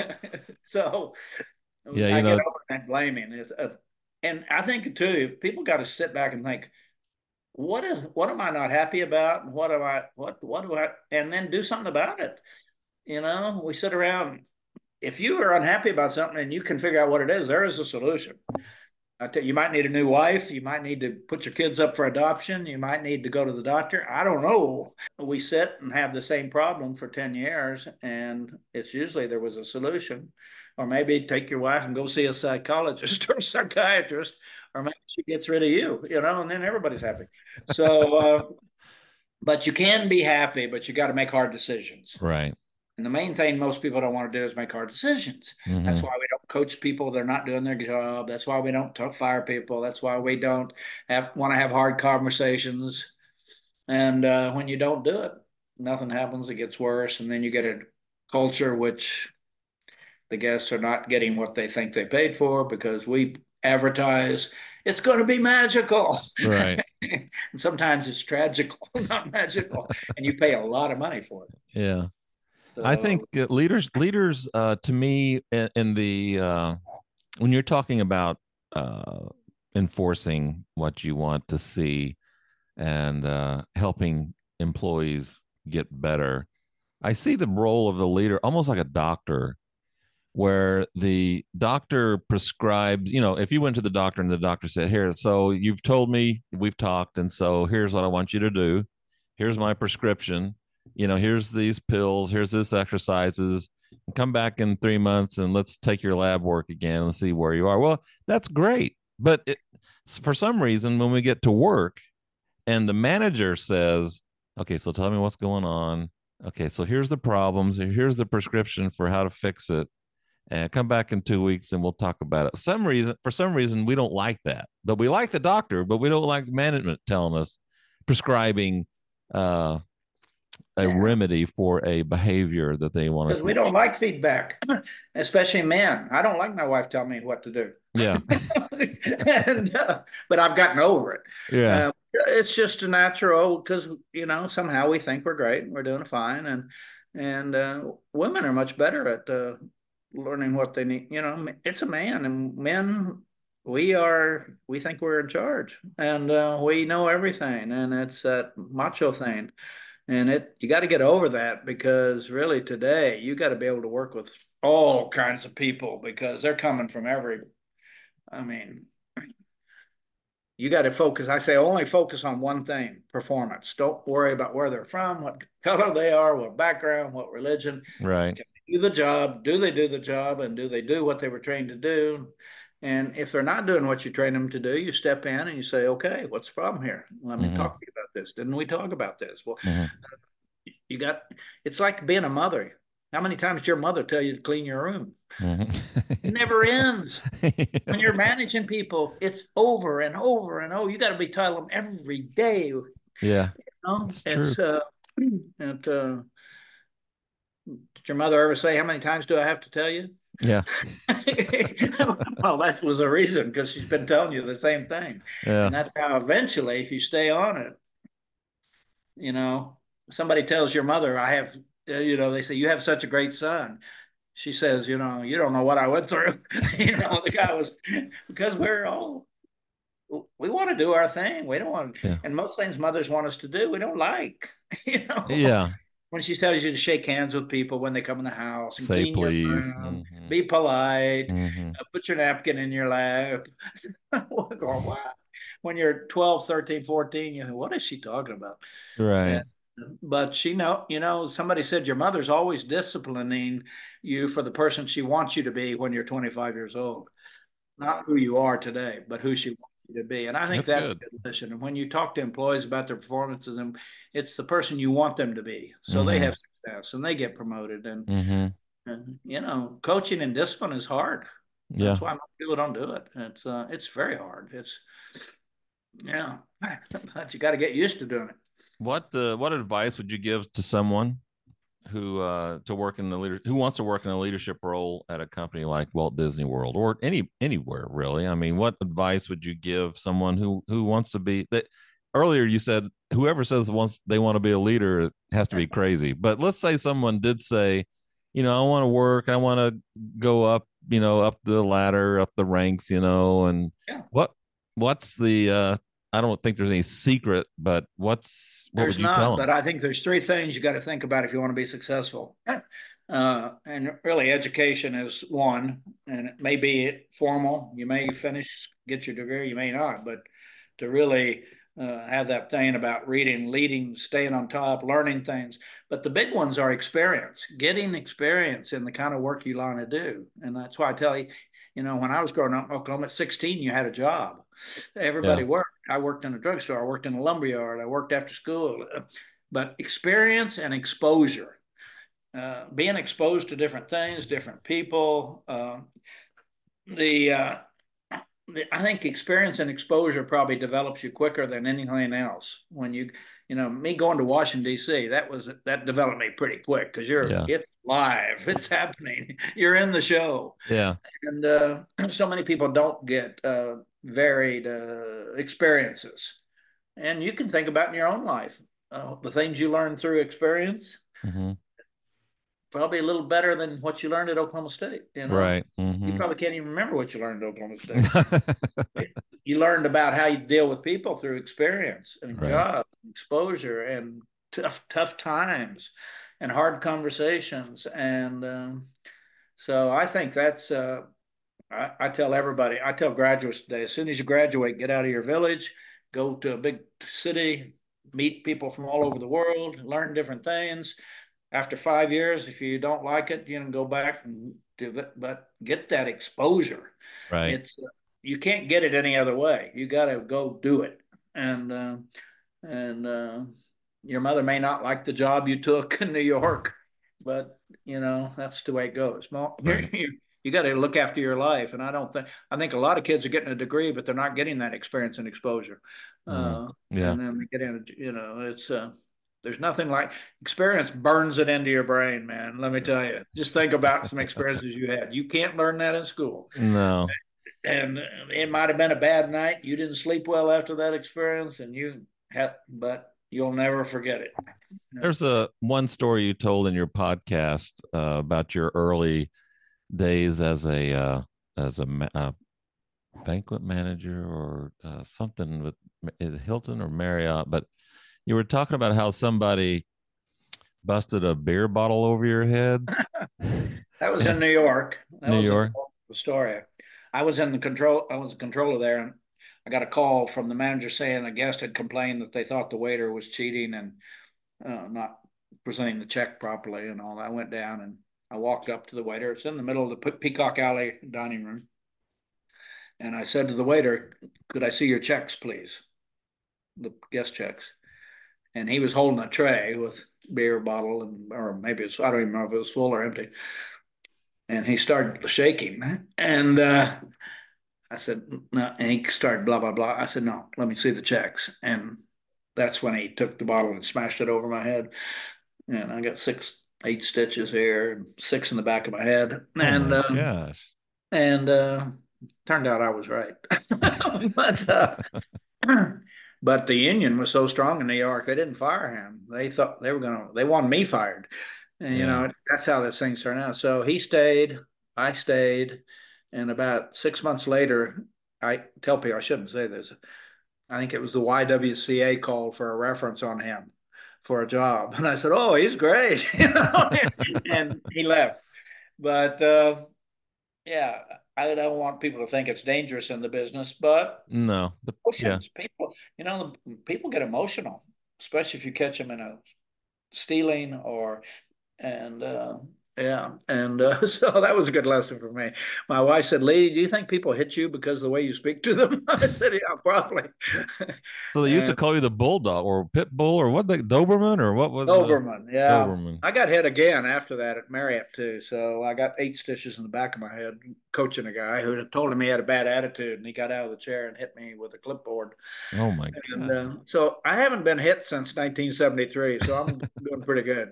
so Yeah. I get over that blaming. And I think too, people got to sit back and think, what am I not happy about? What do I, and then do something about it. We sit around. If you are unhappy about something and you can figure out what it is, there is a solution. You might need a new wife. You might need to put your kids up for adoption. You might need to go to the doctor. I don't know. We sit and have the same problem for 10 years, and it's usually there was a solution. Or maybe take your wife and go see a psychologist or a psychiatrist, or maybe she gets rid of you, and then everybody's happy. So, but you can be happy, but you got to make hard decisions. Right. And the main thing most people don't want to do is make hard decisions. That's Mm-hmm. why we don't coach people. They're not doing their job. That's why we don't fire people. That's why we don't want to have hard conversations. And when you don't do it, nothing happens. It gets worse. And then you get a culture which the guests are not getting what they think they paid for because we advertise it's going to be magical. Right. And sometimes it's tragical, not magical. And you pay a lot of money for it. Yeah. I think So, leaders, to me, in the when you're talking about enforcing what you want to see and helping employees get better, I see the role of the leader almost like a doctor, where the doctor prescribes, if you went to the doctor and the doctor said, "Here, so you've told me, we've talked, and so here's what I want you to do. Here's my prescription. Here's these pills, here's this exercises. Come back in 3 months and let's take your lab work again and see where you are." Well, that's great. But for some reason, when we get to work and the manager says, "Okay, so tell me what's going on. Okay, so here's the problems. Here's the prescription for how to fix it. And come back in 2 weeks and we'll talk about it." For some reason, we don't like that, but we like the doctor, but we don't like management telling us, prescribing uh, a yeah. remedy for a behavior that they want to Because see. we don't like feedback, especially men. I don't like my wife telling me what to do. Yeah. But I've gotten over it. Yeah. It's just a natural because somehow we think we're great and we're doing fine, and women are much better at learning what they need. It's a man, and men we think we're in charge, and we know everything, and it's that macho thing. And you got to get over that because really today you got to be able to work with all kinds of people because they're coming from I mean, you got to focus. I say only focus on one thing, performance. Don't worry about where they're from, what color they are, what background, what religion. Right. Can they do the job? Do they do the job? And do they do what they were trained to do? And if they're not doing what you train them to do, you step in and you say, okay, what's the problem here? Let me Mm-hmm. talk to you about this. Didn't we talk about this? Well, Mm-hmm. it's like being a mother. How many times did your mother tell you to clean your room? It Mm-hmm. never ends. When you're managing people, it's over and over and over. You got to be telling them every day. Yeah, it's true. It's it, did your mother ever say, "How many times do I have to tell you?" Yeah. Well, that was a reason because she's been telling you the same thing, Yeah. and that's how eventually, if you stay on it, somebody tells your mother, "I have," they say, "You have such a great son." She says, "You don't know what I went through." The guy was because we want to do our thing. We don't want, Yeah. and most things mothers want us to do, we don't like. Yeah. when she tells you to shake hands with people when they come in the house and Say clean your please. room, be polite, Mm-hmm. put your napkin in your lap. Going, wow. When you're 12, 13, 14, you know, what is she talking about? Right. And, but somebody said your mother's always disciplining you for the person she wants you to be when you're 25 years old, not who you are today, but who she wants you to be. And I think That's that's a good. good lesson. And when you talk to employees about their performances, and it's the person you want them to be, so they Mm-hmm. have success and they get promoted. Mm-hmm. And coaching and discipline is hard. Yeah. That's why most people don't do it. It's very hard. Yeah, but you got to get used to doing it. What advice would you give to someone who wants to work in a leadership role at a company like Walt Disney World or anywhere really? I mean, what advice would you give someone who wants to be that? Earlier you said whoever says wants they want to be a leader has to be crazy. But let's say someone did say, I want to work, I want to go up, up the ladder, up the ranks, and Yeah. what's the I don't think there's any secret, but what There's would you tell not, them? but I think there's three things you got to think about if you want to be successful. And really, education is one, and it may be formal. You may finish, get your degree, you may not, but to really have that thing about reading, leading, staying on top, learning things. But the big ones are experience, getting experience in the kind of work you want to do. And that's why I tell you, when I was growing up in Oklahoma at 16, you had a job. Yeah. Everybody worked. I worked in a drugstore. I worked in a lumber yard. I worked after school. But experience and exposure, being exposed to different things, different people. The I think experience and exposure probably develops you quicker than anything else. When me going to Washington D.C., that developed me pretty quick because Yeah. it's live, it's happening, you're in the show, Yeah. and so many people don't get varied experiences. And you can think about in your own life the things you learn through experience, Mm-hmm. probably a little better than what you learned at Oklahoma State. Right. You Mm-hmm. probably can't even remember what you learned at Oklahoma State. You learned about how you deal with people through experience and Right. job exposure and tough times and hard conversations. And so I think that's I tell everybody, I tell graduates today, as soon as you graduate, get out of your village, go to a big city, meet people from all over the world, learn different things. After 5 years, if you don't like it, go back and do it, but get that exposure. Right. It's You can't get it any other way. You got to go do it. And your mother may not like the job you took in New York, but that's the way it goes. Right. You got to look after your life. And I think a lot of kids are getting a degree, but they're not getting that experience and exposure. Mm. Uh, Yeah. and then they get in, it's there's nothing like experience burns it into your brain, man. Let me tell you. Just think about some experiences you had. You can't learn that in school. No. And it might have been a bad night. You didn't sleep well after that experience, but you'll never forget it. There's a one story you told in your podcast about your early days as a banquet manager or something with Hilton or Marriott, but you were talking about how somebody busted a beer bottle over your head. That was in New York. That New was in York. Astoria. I was a controller there, and I got a call from the manager saying a guest had complained that they thought the waiter was cheating and not presenting the check properly and all. I went down and I walked up to the waiter. It's in the middle of the Peacock Alley dining room. And I said to the waiter, "Could I see your checks, please? The guest checks." And he was holding a tray with beer bottle or maybe I don't even know if it was full or empty. And he started shaking. And I said, no. And he started blah, blah, blah. I said, no, let me see the checks. And that's when he took the bottle and smashed it over my head. And I got 8 stitches here, and 6 in the back of my head. Oh And my gosh. turned out I was right. But the union was so strong in New York, they didn't fire him. They thought they wanted me fired. And, Yeah. that's how this thing turned out. So he stayed, I stayed. And about 6 months later, I tell people I shouldn't say this. I think it was the YWCA called for a reference on him for a job. And I said, oh, he's great. And he left. But yeah, I don't want people to think it's dangerous in the business, but No, yeah. emotions, people, people get emotional, especially if you catch them in a stealing or and yeah, and so that was a good lesson for me. My wife said, "Lee, do you think people hit you because of the way you speak to them?" I said, "Yeah, probably." So they used to And call you the bulldog or pit bull or what, the Doberman, or what was the Doberman, yeah. Doberman? I got hit again after that at Marriott too. So I got 8 stitches in the back of my head coaching a guy who had told him he had a bad attitude, and he got out of the chair and hit me with a clipboard. Oh my And God. so I haven't been hit since 1973, so I'm doing pretty good.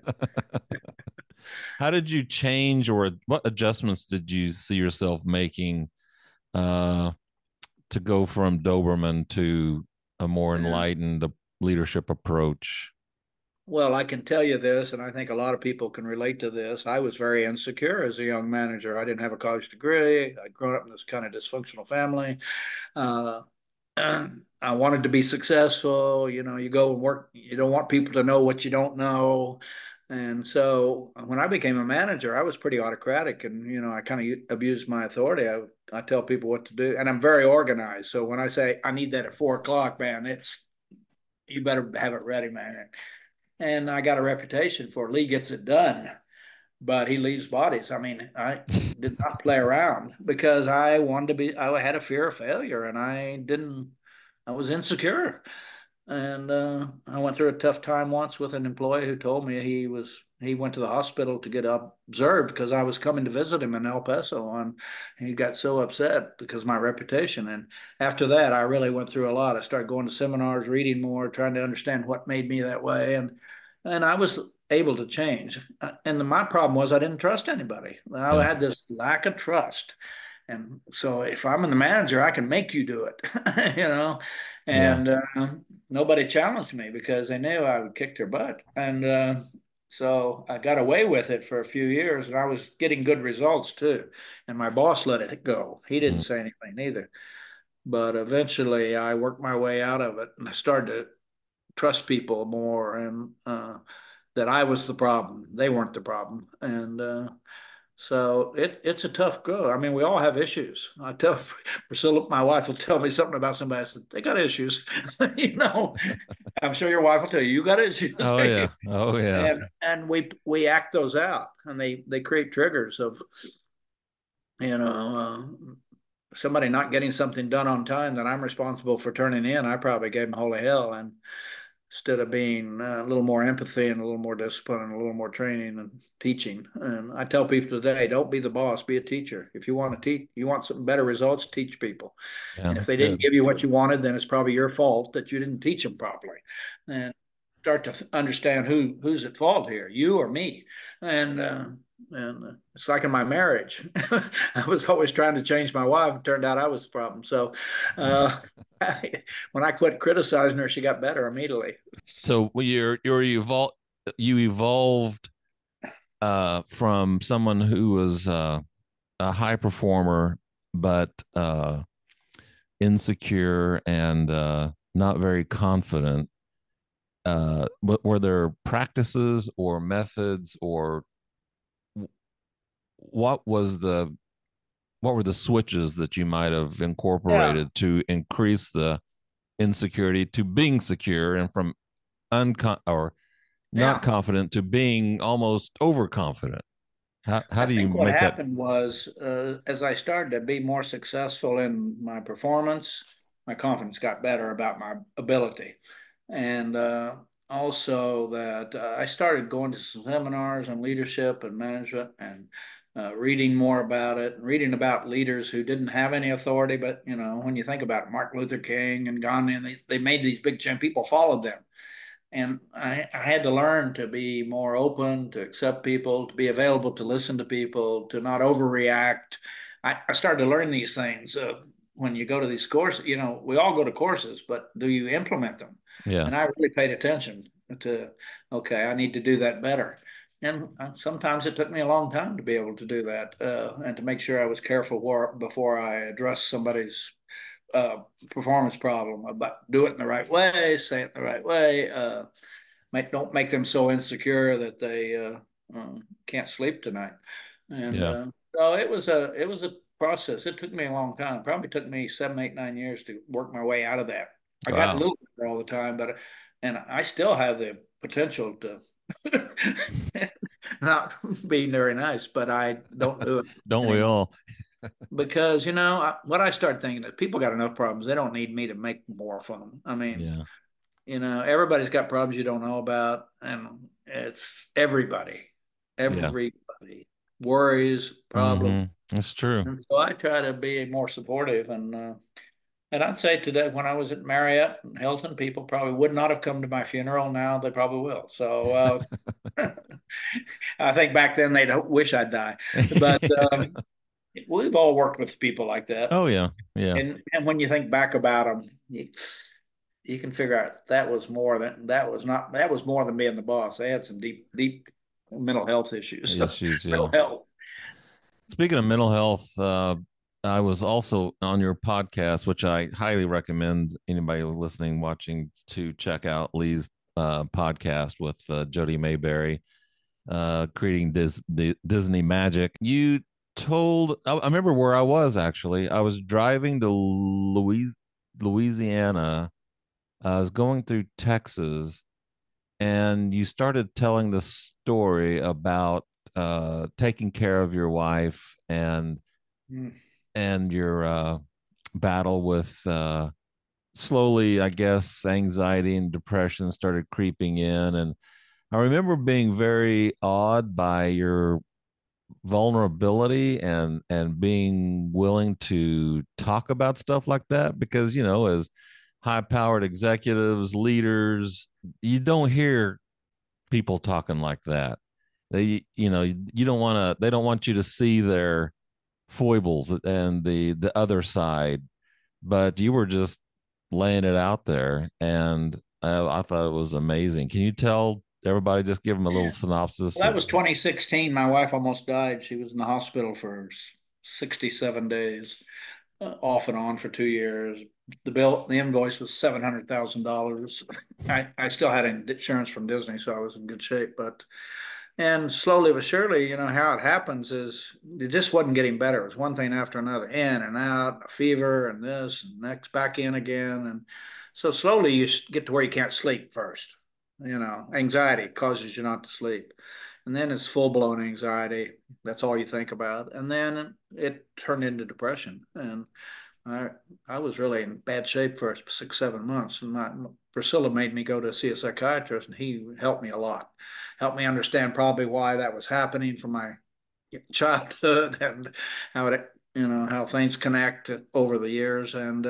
How did you change, or what adjustments did you see yourself making uh, to go from Doberman to a more Yeah. enlightened leadership approach? Well, I can tell you this, and I think a lot of people can relate to this. I was very insecure as a young manager. I didn't have a college degree. I'd grown up in this kind of dysfunctional family. Uh, I wanted to be successful. You go and work, you don't want people to know what you don't know. And so when I became a manager, I was pretty autocratic and, I kind of abused my authority. I tell people what to do, and I'm very organized. So when I say I need that at 4 o'clock, man, you better have it ready, man. And I got a reputation for Lee gets it done, but he leaves bodies. I mean, I did not play around because I wanted to be. I had a fear of failure, and I didn't. I was insecure, and I went through a tough time once with an employee who told me he went to the hospital to get observed because I was coming to visit him in El Paso, and he got so upset because of my reputation. And after that, I really went through a lot. I started going to seminars, reading more, trying to understand what made me that way, and I was able to change. And my problem was I didn't trust anybody. I Yeah, had this lack of trust. And so if I'm the manager, I can make you do it, yeah. And nobody challenged me because they knew I would kick their butt. And so I got away with it for a few years and I was getting good results too. And my boss let it go. He didn't Mm. say anything either. But eventually I worked my way out of it and I started to trust people more and that I was the problem. They weren't the problem. And so it's a tough go. I mean, we all have issues. I tell Priscilla, my wife will tell me something about somebody. I said, they got issues. you know, I'm sure your wife will tell you, you got issues. Oh yeah. Oh yeah. And we act those out and they create triggers of, you know, somebody not getting something done on time that I'm responsible for turning in. I probably gave them holy hell. And instead of being a little more empathy and a little more discipline and a little more training and teaching. And I tell people today, don't be the boss, be a teacher. If you want to teach, you want some better results, teach people. Yeah, And if that's they didn't good. give you what you wanted, then it's probably your fault that you didn't teach them properly. And start to understand who's at fault here, you or me. And it's like in my marriage. I was always trying to change my wife. It turned out I was the problem. So uh, when I quit criticizing her, she got better immediately. So you evolved from someone who was a high performer but insecure and not very confident. But were there practices or methods, or what was the what were the switches that you might have Yeah, incorporated to increase the insecurity to being secure, and from or not yeah. confident to being almost overconfident? How I do you think what make that? happened was as I started to be more successful in my performance, my confidence got better about my ability. And also that I started going to some seminars on leadership and management and reading more about it, and reading about leaders who didn't have any authority. But, when you think about Martin Luther King and Gandhi, and they made these big change, people followed them. And I had to learn to be more open, to accept people, to be available to listen to people, to not overreact. I started to learn these things when you go to these courses. We all go to courses, but do you implement them? Yeah. And I really paid attention to, okay, I need to do that better. And sometimes it took me a long time to be able to do that and to make sure I was careful before I addressed somebody's uh, performance problem, about do it in the right way, say it the right way, don't make them so insecure that they can't sleep tonight. And Yeah. so it was a process. It took me a long time. It probably took me 7, 8, 9 years to work my way out of that. I got a Wow. little better all the time, but and I still have the potential to not be very nice, but I don't do it Don't we anymore all? because what I start thinking is people got enough problems. They don't need me to make more for them. I mean, Yeah. everybody's got problems you don't know about, and it's Yeah. everybody worries, problems. That's true. And so I try to be more supportive, and I'd say today when I was at Marriott and Hilton, people probably would not have come to my funeral. Now they probably will. So I think back then they'd wish I'd die, but we've all worked with people like that, Oh yeah. Yeah. and when you think back about them, you can figure out that was more than being the boss. They had some deep mental health issues. Issues. Mental Yeah. health. Speaking of mental health, I was also on your podcast, which I highly recommend anybody listening, watching to check out Lee's podcast with Jody Mayberry, creating Disney Magic. You told, I remember where I was actually. I was driving to Louisiana. I was going through Texas, and you started telling the story about taking care of your wife Mm. and your battle with slowly, I guess, anxiety and depression started creeping in. And I remember being very awed by your vulnerability and being willing to talk about stuff like that because as high powered executives, leaders, you don't hear people talking like that. You don't want to, they don't want you to see their foibles and the other side, but you were just laying it out there, and I thought it was amazing. Can you tell everybody, just give them a little Yeah. synopsis Well, that of? was 2016. My wife almost died. She was in the hospital for 67 days, off and on for 2 years. The invoice was $700,000. I still had insurance from Disney, so I was in good shape. And slowly but surely, how it happens is it just wasn't getting better. It was one thing after another, in and out, a fever and this, and next back in again. And so slowly you get to where you can't sleep first. Anxiety causes you not to sleep. And then it's full blown anxiety. That's all you think about. And then it turned into depression. And I I was really in bad shape for 6, 7 months, and Priscilla made me go to see a psychiatrist, and he helped me a lot, helped me understand probably why that was happening from my childhood and how things connect over the years. And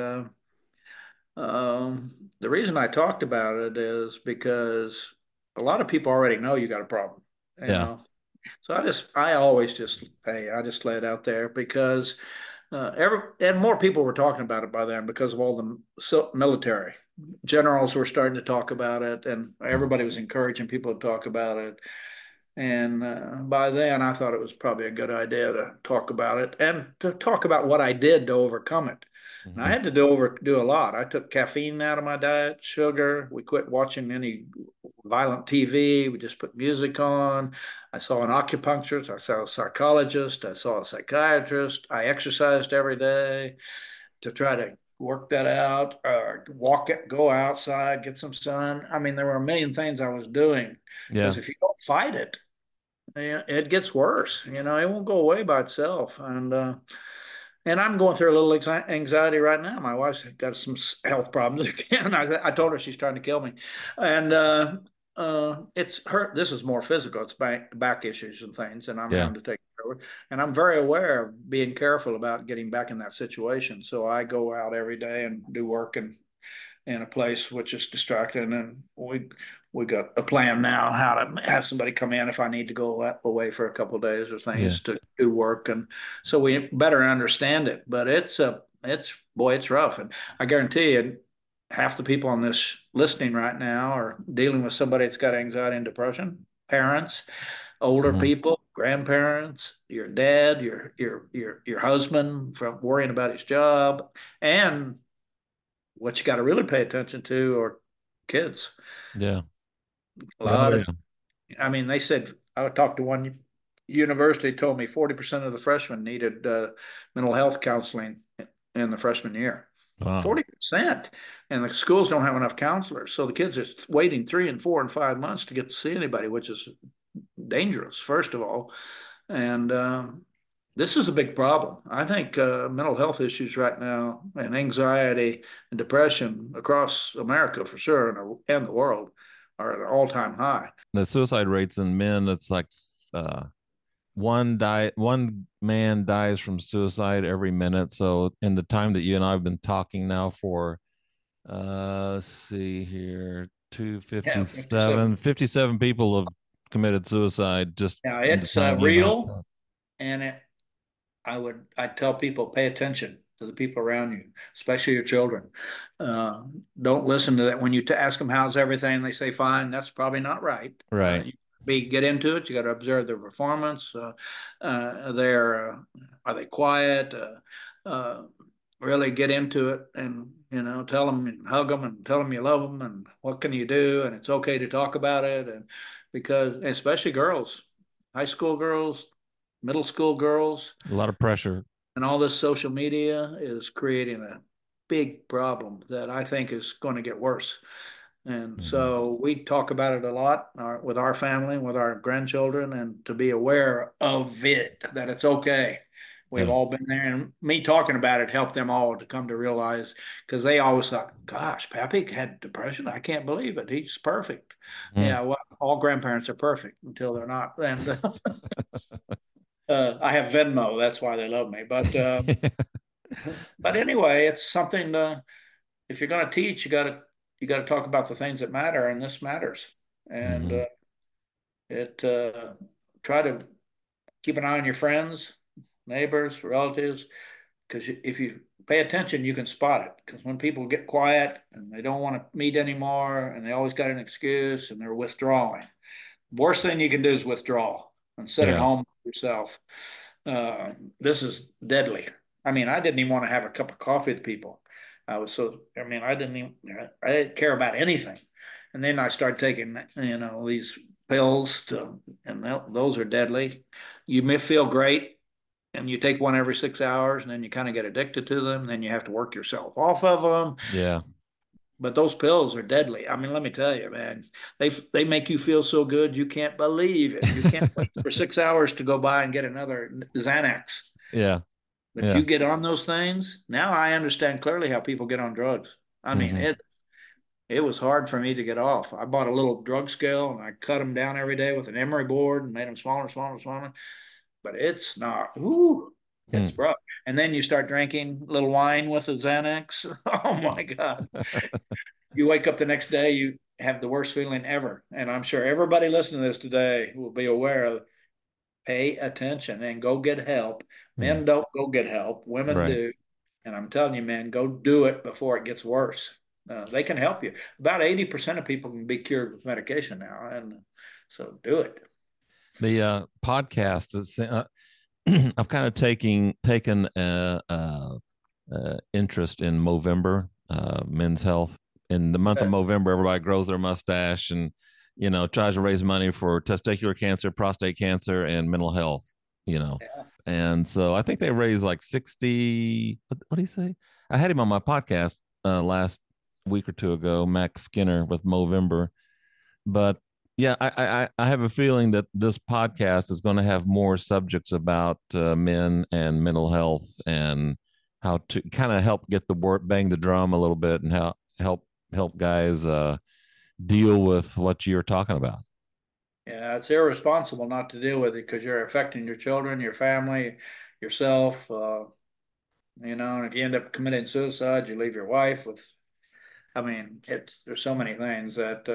the reason I talked about it is because a lot of people already know you got a problem, you Yeah. know. So I always just, hey, I just lay it out there because and more people were talking about it by then because of all the military generals were starting to talk about it, and everybody was encouraging people to talk about it. And by then, I thought it was probably a good idea to talk about it and to talk about what I did to overcome it. And I Mhm. had to do a lot. I took caffeine out of my diet, sugar. We quit watching any violent TV. We just put music on. I saw an acupuncturist. I saw a psychologist. I saw a psychiatrist. I exercised every day to try to work that out. Walk it, go outside, get some sun. I mean, there were a million things I was doing Yeah. because if you don't fight it, it gets worse. It won't go away by itself. And I'm going through a little anxiety right now. My wife's got some health problems again. I told her she's trying to kill me, and it's her. This is more physical. It's back issues and things, and I'm Yeah. having to take care of it. And I'm very aware of being careful about getting back in that situation. So I go out every day and do work and in a place which is distracting. And we got a plan now how to have somebody come in if I need to go away for a couple of days or Yeah. things to do work, and so we better understand it. But it's boy, it's rough, and I guarantee you, half the people on this listening right now are dealing with somebody that's got anxiety and depression. Parents, older Mhm. people, grandparents, your dad, your husband from worrying about his job, and what you got to really pay attention to are kids. Yeah. A Oh lot yeah. of, I mean, they said, I talked to one university, told me 40% of the freshmen needed mental health counseling in the freshman year. Wow. 40%. And the schools don't have enough counselors. So the kids are waiting 3 and 4 and 5 months to get to see anybody, which is dangerous, first of all. And this is a big problem. I think mental health issues right now and anxiety and depression across America for sure and the world are at an all-time high. The suicide rates in men, it's like uh one man dies from suicide every minute. So in the time that you and I have been talking now for let's see here, Yeah, 57. 57 people have committed suicide just Now in the it's time you and I have real, talked. and I tell people pay attention to the people around you, especially your children. Don't listen to that when you ask them how's everything. They say fine. That's probably not right. Right. You get into it. You got to observe their performance. They're are they quiet? Uh, really get into it, and tell them and hug them and tell them you love them and what can you do, and it's okay to talk about it, and because especially girls, high school girls, middle school girls, A lot of pressure. and all this social media is creating a big problem that I think is going to get worse. And Mhm. so we talk about it a lot with our family, with our grandchildren, and to be aware of it, that it's okay. We've Yeah. all been there, and me talking about it helped them all to come to realize, because they always thought, "Gosh, Pappy had depression. I can't believe it. He's perfect." Mhm. Yeah, well, all grandparents are perfect until they're not. And I have Venmo, that's why they love me. But anyway, it's something to, if you're going to teach, you got to talk about the things that matter, and this matters. And Mhm. it try to keep an eye on your friends, neighbors, relatives, because if you pay attention, you can spot it. Because when people get quiet and they don't want to meet anymore, and they always got an excuse and they're withdrawing, worst thing you can do is withdraw and sit at Yeah. home yourself. This is deadly. I mean, I didn't even want to have a cup of coffee with people. I mean, I didn't care about anything. And then I started taking, these pills and those are deadly. You may feel great and you take one every 6 hours and then you kind of get addicted to them. Then you have to work yourself off of them. Yeah. But those pills are deadly. I mean, let me tell you, man, they make you feel so good you can't believe it. You can't wait for 6 hours to go by and get another Xanax. Yeah. But Yeah. you get on those things. Now I understand clearly how people get on drugs. I mean, Hmm. it was hard for me to get off. I bought a little drug scale and I cut them down every day with an emery board and made them smaller, smaller, smaller. But it's not. Whoo, it's rough. And then you start drinking a little wine with a Xanax. Oh my God. You wake up the next day, you have the worst feeling ever. And I'm sure everybody listening to this today will be aware of, pay attention and go get help. Hmm. Men don't go get help, women Right. do. And I'm telling you, man, go do it before it gets worse. They can help you. About 80% of people can be cured with medication now. And so do it. The podcast is I've kind of taken interest in Movember, men's health. In the month of November, everybody grows their mustache and tries to raise money for testicular cancer, prostate cancer, and mental health. You know, Yeah. and so I think they raised like 60. What do you say? I had him on my podcast last week or two ago, Max Skinner with Movember. But yeah, I have a feeling that this podcast is going to have more subjects about men and mental health and how to kind of help get the word, bang the drum a little bit, and how help guys deal with what you're talking about. Yeah, it's irresponsible not to deal with it because you're affecting your children, your family, yourself. And if you end up committing suicide, you leave your wife with. I mean, there's so many things that,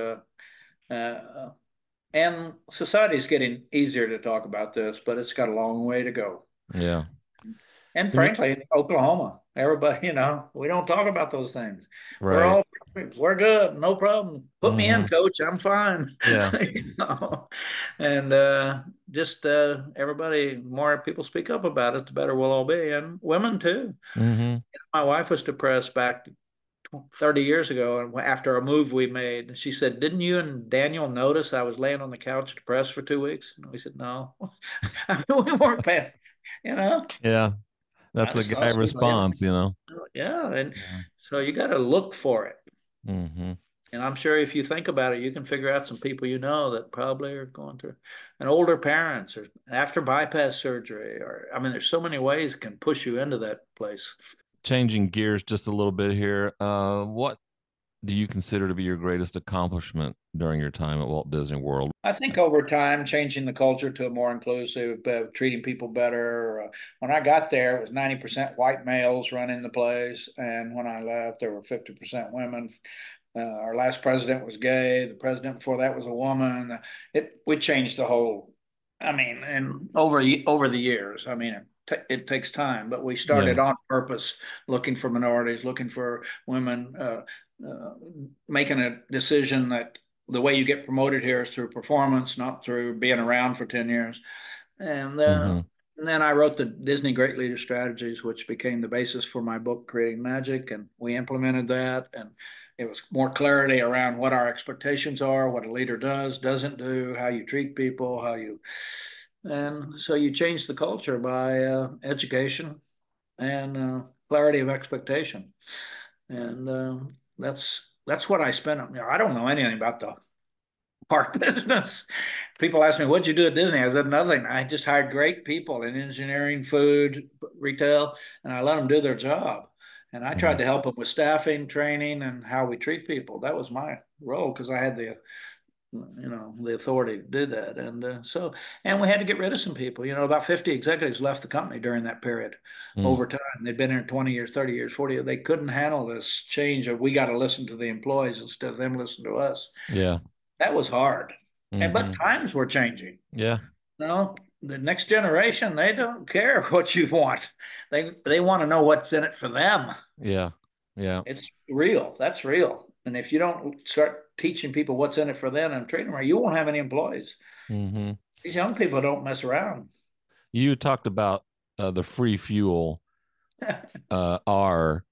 and society's getting easier to talk about this, but it's got a long way to go. Yeah. And You know, frankly, in Oklahoma, everybody, we don't talk about those things. We're right. all perfect. We're good, no problem. Put me in, Hmm. coach. I'm fine. Yeah. You know? And just everybody, more people speak up about it, the better we'll all be. And women too. Hmm. My wife was depressed back 30 years ago after a move we made. She said, "Didn't you and Daniel notice I was laying on the couch depressed for 2 weeks?" And we said, "No." I mean, we weren't paying, you know. Yeah. I That's a just thought guy she was laying on response, you know. the yeah. And Yeah. so you got to look for it. Hmm. And I'm sure if you think about it, you can figure out some people you know that probably are going through and older parents or after bypass surgery. Or, I mean, there's so many ways it can push you into that place. Changing gears just a little bit here. What do you consider to be your greatest accomplishment during your time at Walt Disney World? I think over time, changing the culture to a more inclusive, treating people better. When I got there, it was 90% white males running the place. And when I left, there were 50% women. Our last president was gay. The president before that was a woman. We changed the whole. I mean, and over the years, I mean, it takes time, but we Yeah. started on purpose, looking for minorities, looking for women, making a decision that the way you get promoted here is through performance, not through being around for 10 years. And Hmm. and then I wrote the Disney Great Leader Strategies, which became the basis for my book, Creating Magic. And we implemented that. And it was more clarity around what our expectations are, what a leader does, doesn't do, how you treat people, and so you change the culture by education and clarity of expectation. And that's what I spent. You know, I don't know anything about the park business. People ask me, "What'd you do at Disney?" I said, "Nothing. I just hired great people in engineering, food, retail, and I let them do their job. And I Hmm. tried to help them with staffing, training, and how we treat people. That was my role because I had the authority to do that. And we had to get rid of some people. You know, about 50 executives left the company during that period Mm. over time. They'd been here 20 years, 30 years, 40 years. They couldn't handle this change of we got to listen to the employees instead of them listen to us. Yeah. That was hard. But Hmm. times were changing. Yeah. You know, the next generation, they don't care what you want. They want to know what's in it for them. Yeah. Yeah. It's real. That's real. And if you don't start teaching people what's in it for them and treating them right, you won't have any employees. Hmm. These young people don't mess around. You talked about the free fuel R.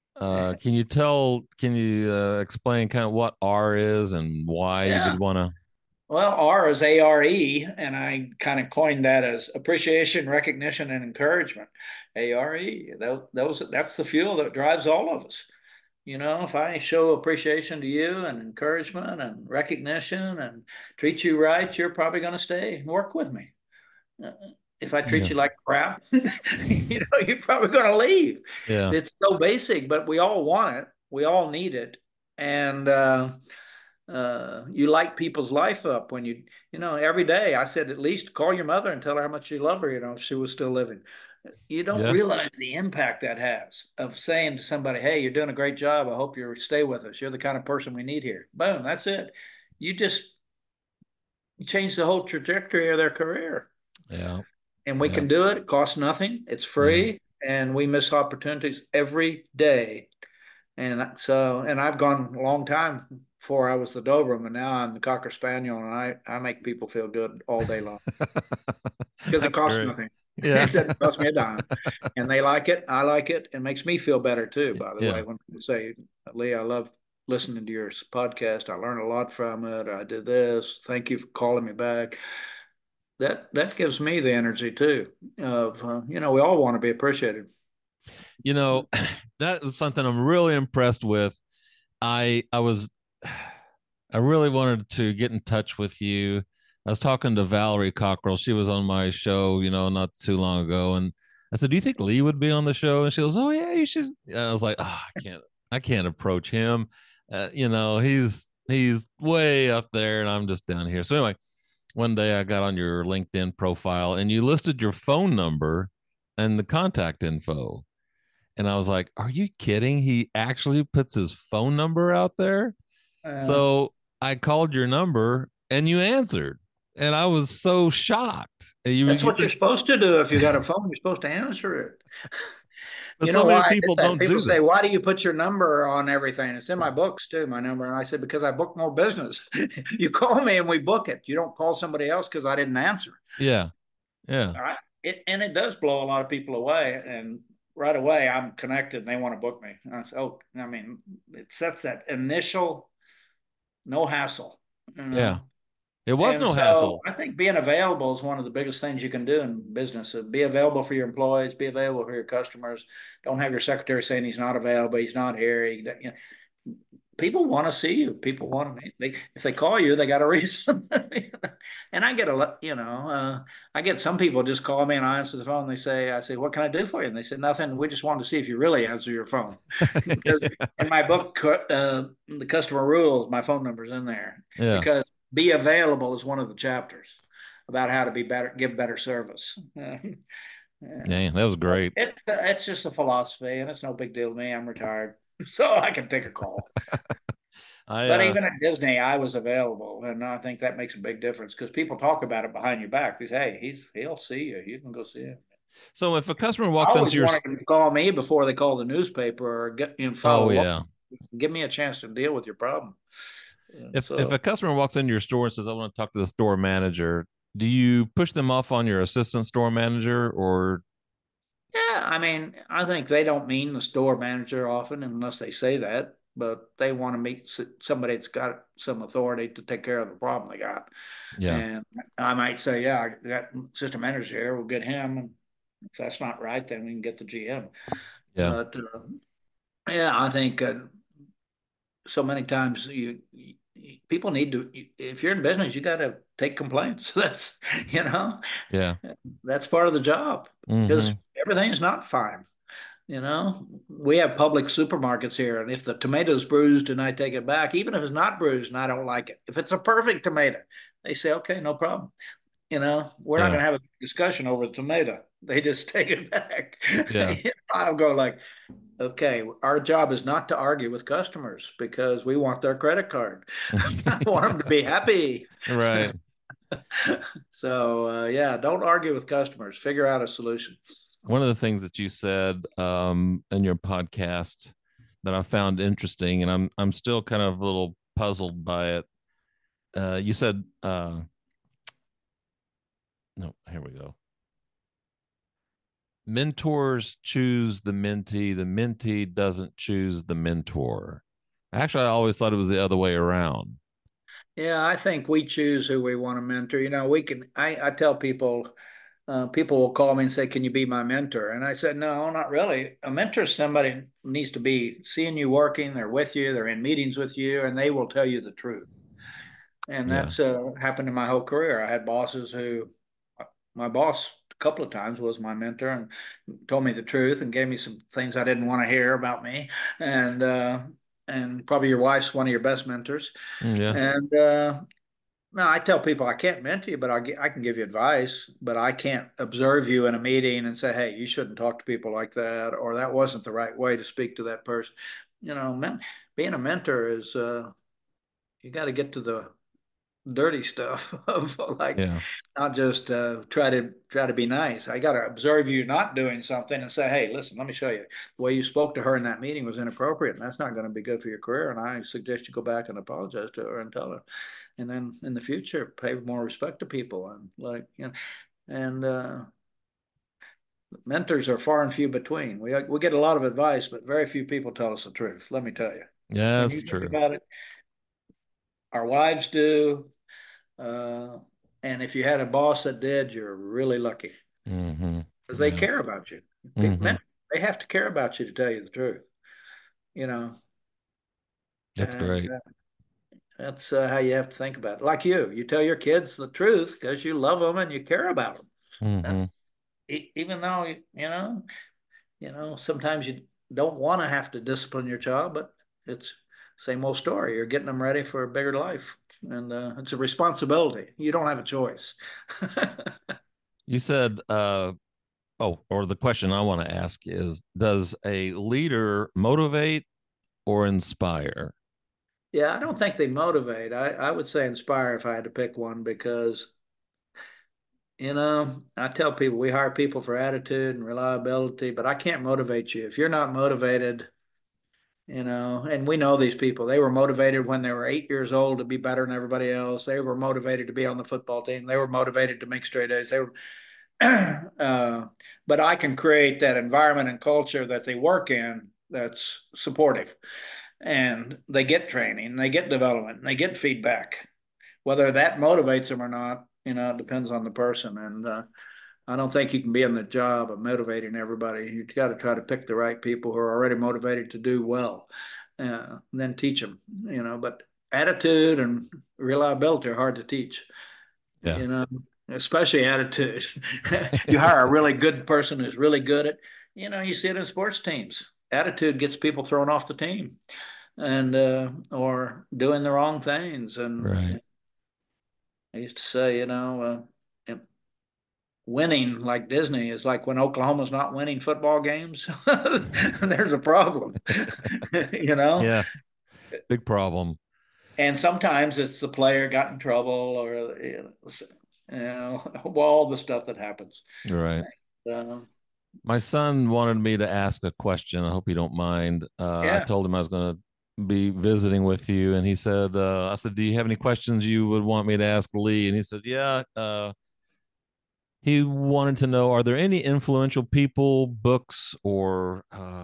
Can you explain kind of what R is and why you Yeah. would want to? Well, R is ARE, and I kind of coined that as appreciation, recognition, and encouragement. ARE. That's the fuel that drives all of us. You know, if I show appreciation to you and encouragement and recognition and treat you right, you're probably going to stay and work with me. Uh, If I treat Yeah. you like crap, you're probably going to leave. Yeah. It's so basic, but we all want it. We all need it. And you light people's life up when every day I said, at least call your mother and tell her how much you love her, if she was still living. You don't Yeah. realize the impact that has of saying to somebody, "Hey, you're doing a great job. I hope you stay with us. You're the kind of person we need here." Boom, that's it. You just change the whole trajectory of their career. Yeah. And we Yeah. can do it. It costs nothing. It's Hmm. free. And we miss opportunities every day. And I've gone a long time before I was the Doberman. Now I'm the Cocker Spaniel, and I make people feel good all day long because it That's costs great. nothing. Yeah. It doesn't cost me a dime. And they like it. I like it. It makes me feel better too, by the Yeah. way, when people say, "Lee, I love listening to your podcast. I learned a lot from it. I did this. Thank you for calling me back." That gives me the energy too of we all want to be appreciated. You know, that is something I'm really impressed with. I was I really wanted to get in touch with you. I was talking to Valerie Cockrell. She was on my show, not too long ago, and I said, "Do you think Lee would be on the show?" And she goes, "Oh yeah, you should." And I was like, "Oh, I can't approach him. He's way up there, and I'm just down here." So anyway, one day I got on your LinkedIn profile, and you listed your phone number and the contact info. And I was like, "Are you kidding? He actually puts his phone number out there?" Uh, So I called your number and you answered. And I was so shocked. that's You what you're said, supposed to do. If you got a phone, you're supposed to answer it. but You so know many why I did people that? don't People do say, that. "Why do you put your number on everything?" It's in my books too, my number. And I said, "Because I book more business. You call me and we book it. You don't call somebody else because I didn't answer." Yeah. Yeah. All right. And it does blow a lot of people away. And right away, I'm connected and they want to book me. And I said, oh, I mean, it sets that initial no hassle, you Yeah. know. It was And no so hassle. I think being available is one of the biggest things you can do in business. Be available for your employees, be available for your customers. Don't have your secretary saying he's not available, he's not here. You know, people want to see you. People want to. If they call you, they got a reason. And I get I get some people just call me and I answer the phone. They say, I say, what can I do for you? And they said, nothing. We just wanted to see if you really answer your phone. Because in my book, the customer rules, my phone number's in there Yeah. because be available is one of the chapters about how to be better, give better service. Yeah, that was great. It's just a philosophy, and it's no big deal to me. I'm retired, so I can take a call. I But even at Disney, I was available, and I think that makes a big difference because people talk about it behind your back. They say, "Hey, he'll see you. You can go see him." so if a customer I walks into always your wanted them to call me before they call the newspaper or get oh follow up. yeah. Give me a chance to deal with your problem. If So a customer walks into your store and says, I want to talk to the store manager, do you push them off on your assistant store manager or yeah, I mean, I think they don't mean the store manager often unless they say that, but they want to meet somebody that's got some authority to take care of the problem they got. yeah. And I might say, yeah, I got system manager here. We'll get him. And if that's not right, then we can get the GM. Yeah. But yeah, I think so many times people need to. If you're in business, you got to take complaints. That's you know Yeah. that's part of the job because Mm-hmm. everything's not fine. We have public supermarkets here, and if the tomato's bruised and I take it back, even if it's not bruised and I don't like it, if it's a perfect tomato, they say, okay, no problem. We're not Yeah. going to have a discussion over the tomato. They just take it back. Yeah. I'll go like, okay, our job is not to argue with customers because we want their credit card. I want them to be happy. Right. So yeah, don't argue with customers. Figure out a solution. One of the things that you said in your podcast that I found interesting, and I'm still kind of a little puzzled by it. You said, no, here we go. Mentors choose the mentee doesn't choose the mentor. Actually, I always thought it was the other way around. Yeah, I think we choose who we want to mentor. We can. I tell people, people will call me and say, "Can you be my mentor?" And I said, "No, not really. A mentor is somebody who needs to be seeing you working. They're with you. They're in meetings with you, and they will tell you the truth." And Yeah. that's happened in my whole career. I had bosses who, my boss a couple of times was my mentor and told me the truth and gave me some things I didn't want to hear about me. And probably your wife's one of your best mentors. Yeah. And no, I tell people I can't mentor you, but I can give you advice, but I can't observe you in a meeting and say, hey, you shouldn't talk to people like that, or that wasn't the right way to speak to that person. Being a mentor is you got to get to the dirty stuff of like Yeah. not just try to be nice. I got to observe you not doing something and say, hey, listen, let me show you the way you spoke to her in that meeting was inappropriate, and that's not going to be good for your career. And I suggest you go back and apologize to her and tell her, and then in the future pay more respect to people and and mentors are far and few between. We get a lot of advice, but very few people tell us the truth. Let me tell you, Yeah, when that's you think true. about it, our wives do. Uh, and if you had a boss that did, you're really lucky Mm-hmm. because they Yeah. care about you. Mm-hmm. Men, they have to care about you to tell you the truth, you know, That's and great. that's how you have to think about it. Like you tell your kids the truth because you love them and you care about them. Mm-hmm. That's even though, sometimes you don't want to have to discipline your child, but it's same old story. You're getting them ready for a bigger life. And it's a responsibility. You don't have a choice. You said, or the question I want to ask is, does a leader motivate or inspire? Yeah, I don't think they motivate. I would say inspire if I had to pick one because, I tell people we hire people for attitude and reliability, but I can't motivate you. If you're not motivated, and we know these people, they were motivated when they were 8 years old to be better than everybody else. They were motivated to be on the football team. They were motivated to make straight A's. But I can create that environment and culture that they work in that's supportive, and they get training, they get development, they get feedback. Whether that motivates them or not, it depends on the person. And I don't think you can be in the job of motivating everybody. You've got to try to pick the right people who are already motivated to do well, and then teach them. But attitude and reliability are hard to teach. Yeah. You know, especially attitude. You hire a really good person who's really good at, you see it in sports teams. Attitude gets people thrown off the team, and or doing the wrong things. Right. And I used to say, winning like Disney is like when Oklahoma's not winning football games. There's a problem, you know. Yeah. Big problem. And sometimes it's the player got in trouble, or well, all the stuff that happens. Right. Um, My son wanted me to ask a question. I hope you don't mind. I yeah, told him I was going to be visiting with you, and he said, I said, do you have any questions you would want me to ask Lee? And he said, yeah. He wanted to know, are there any influential people, books, or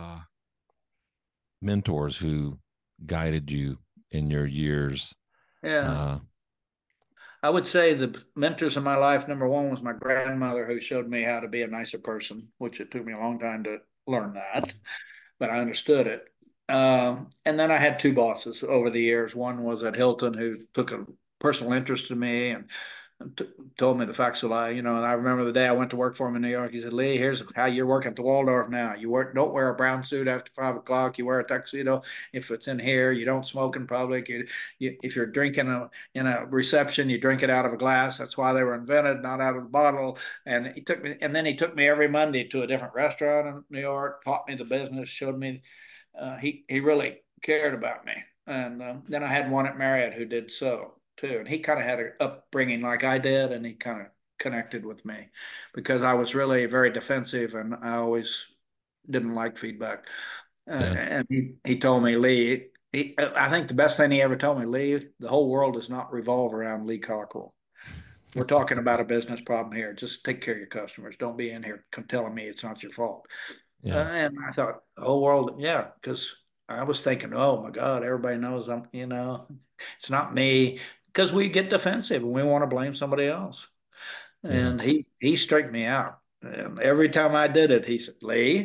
mentors who guided you in your years? yeah. Uh, I would say the mentors in my life, number one was my grandmother, who showed me how to be a nicer person, which it took me a long time to learn that, but I understood it. And then I had two bosses over the years. One was at Hilton, who took a personal interest in me and told me the facts of life. And I remember the day I went to work for him in New York. He said, "Lee, here's how you're working at the Waldorf now. Don't wear a brown suit after 5 o'clock. You wear a tuxedo if it's in here. You don't smoke in public. If you're drinking in a reception, you drink it out of a glass. That's why they were invented, not out of the bottle." And then he took me every Monday to a different restaurant in New York, taught me the business, showed me. He really cared about me. And then I had one at Marriott who did so too. And he kind of had an upbringing like I did, and he kind of connected with me because I was really very defensive, and I always didn't like feedback. yeah. And he told me, Lee, I think the best thing he ever told me, Lee, the whole world does not revolve around Lee Cockrell. We're talking about a business problem here. Just take care of your customers. Don't be in here telling me it's not your fault. Yeah. And I thought, the whole world, yeah, because I was thinking, oh my God, everybody knows it's not me, because we get defensive and we want to blame somebody else. Yeah. And he straightened me out. And every time I did it, he said,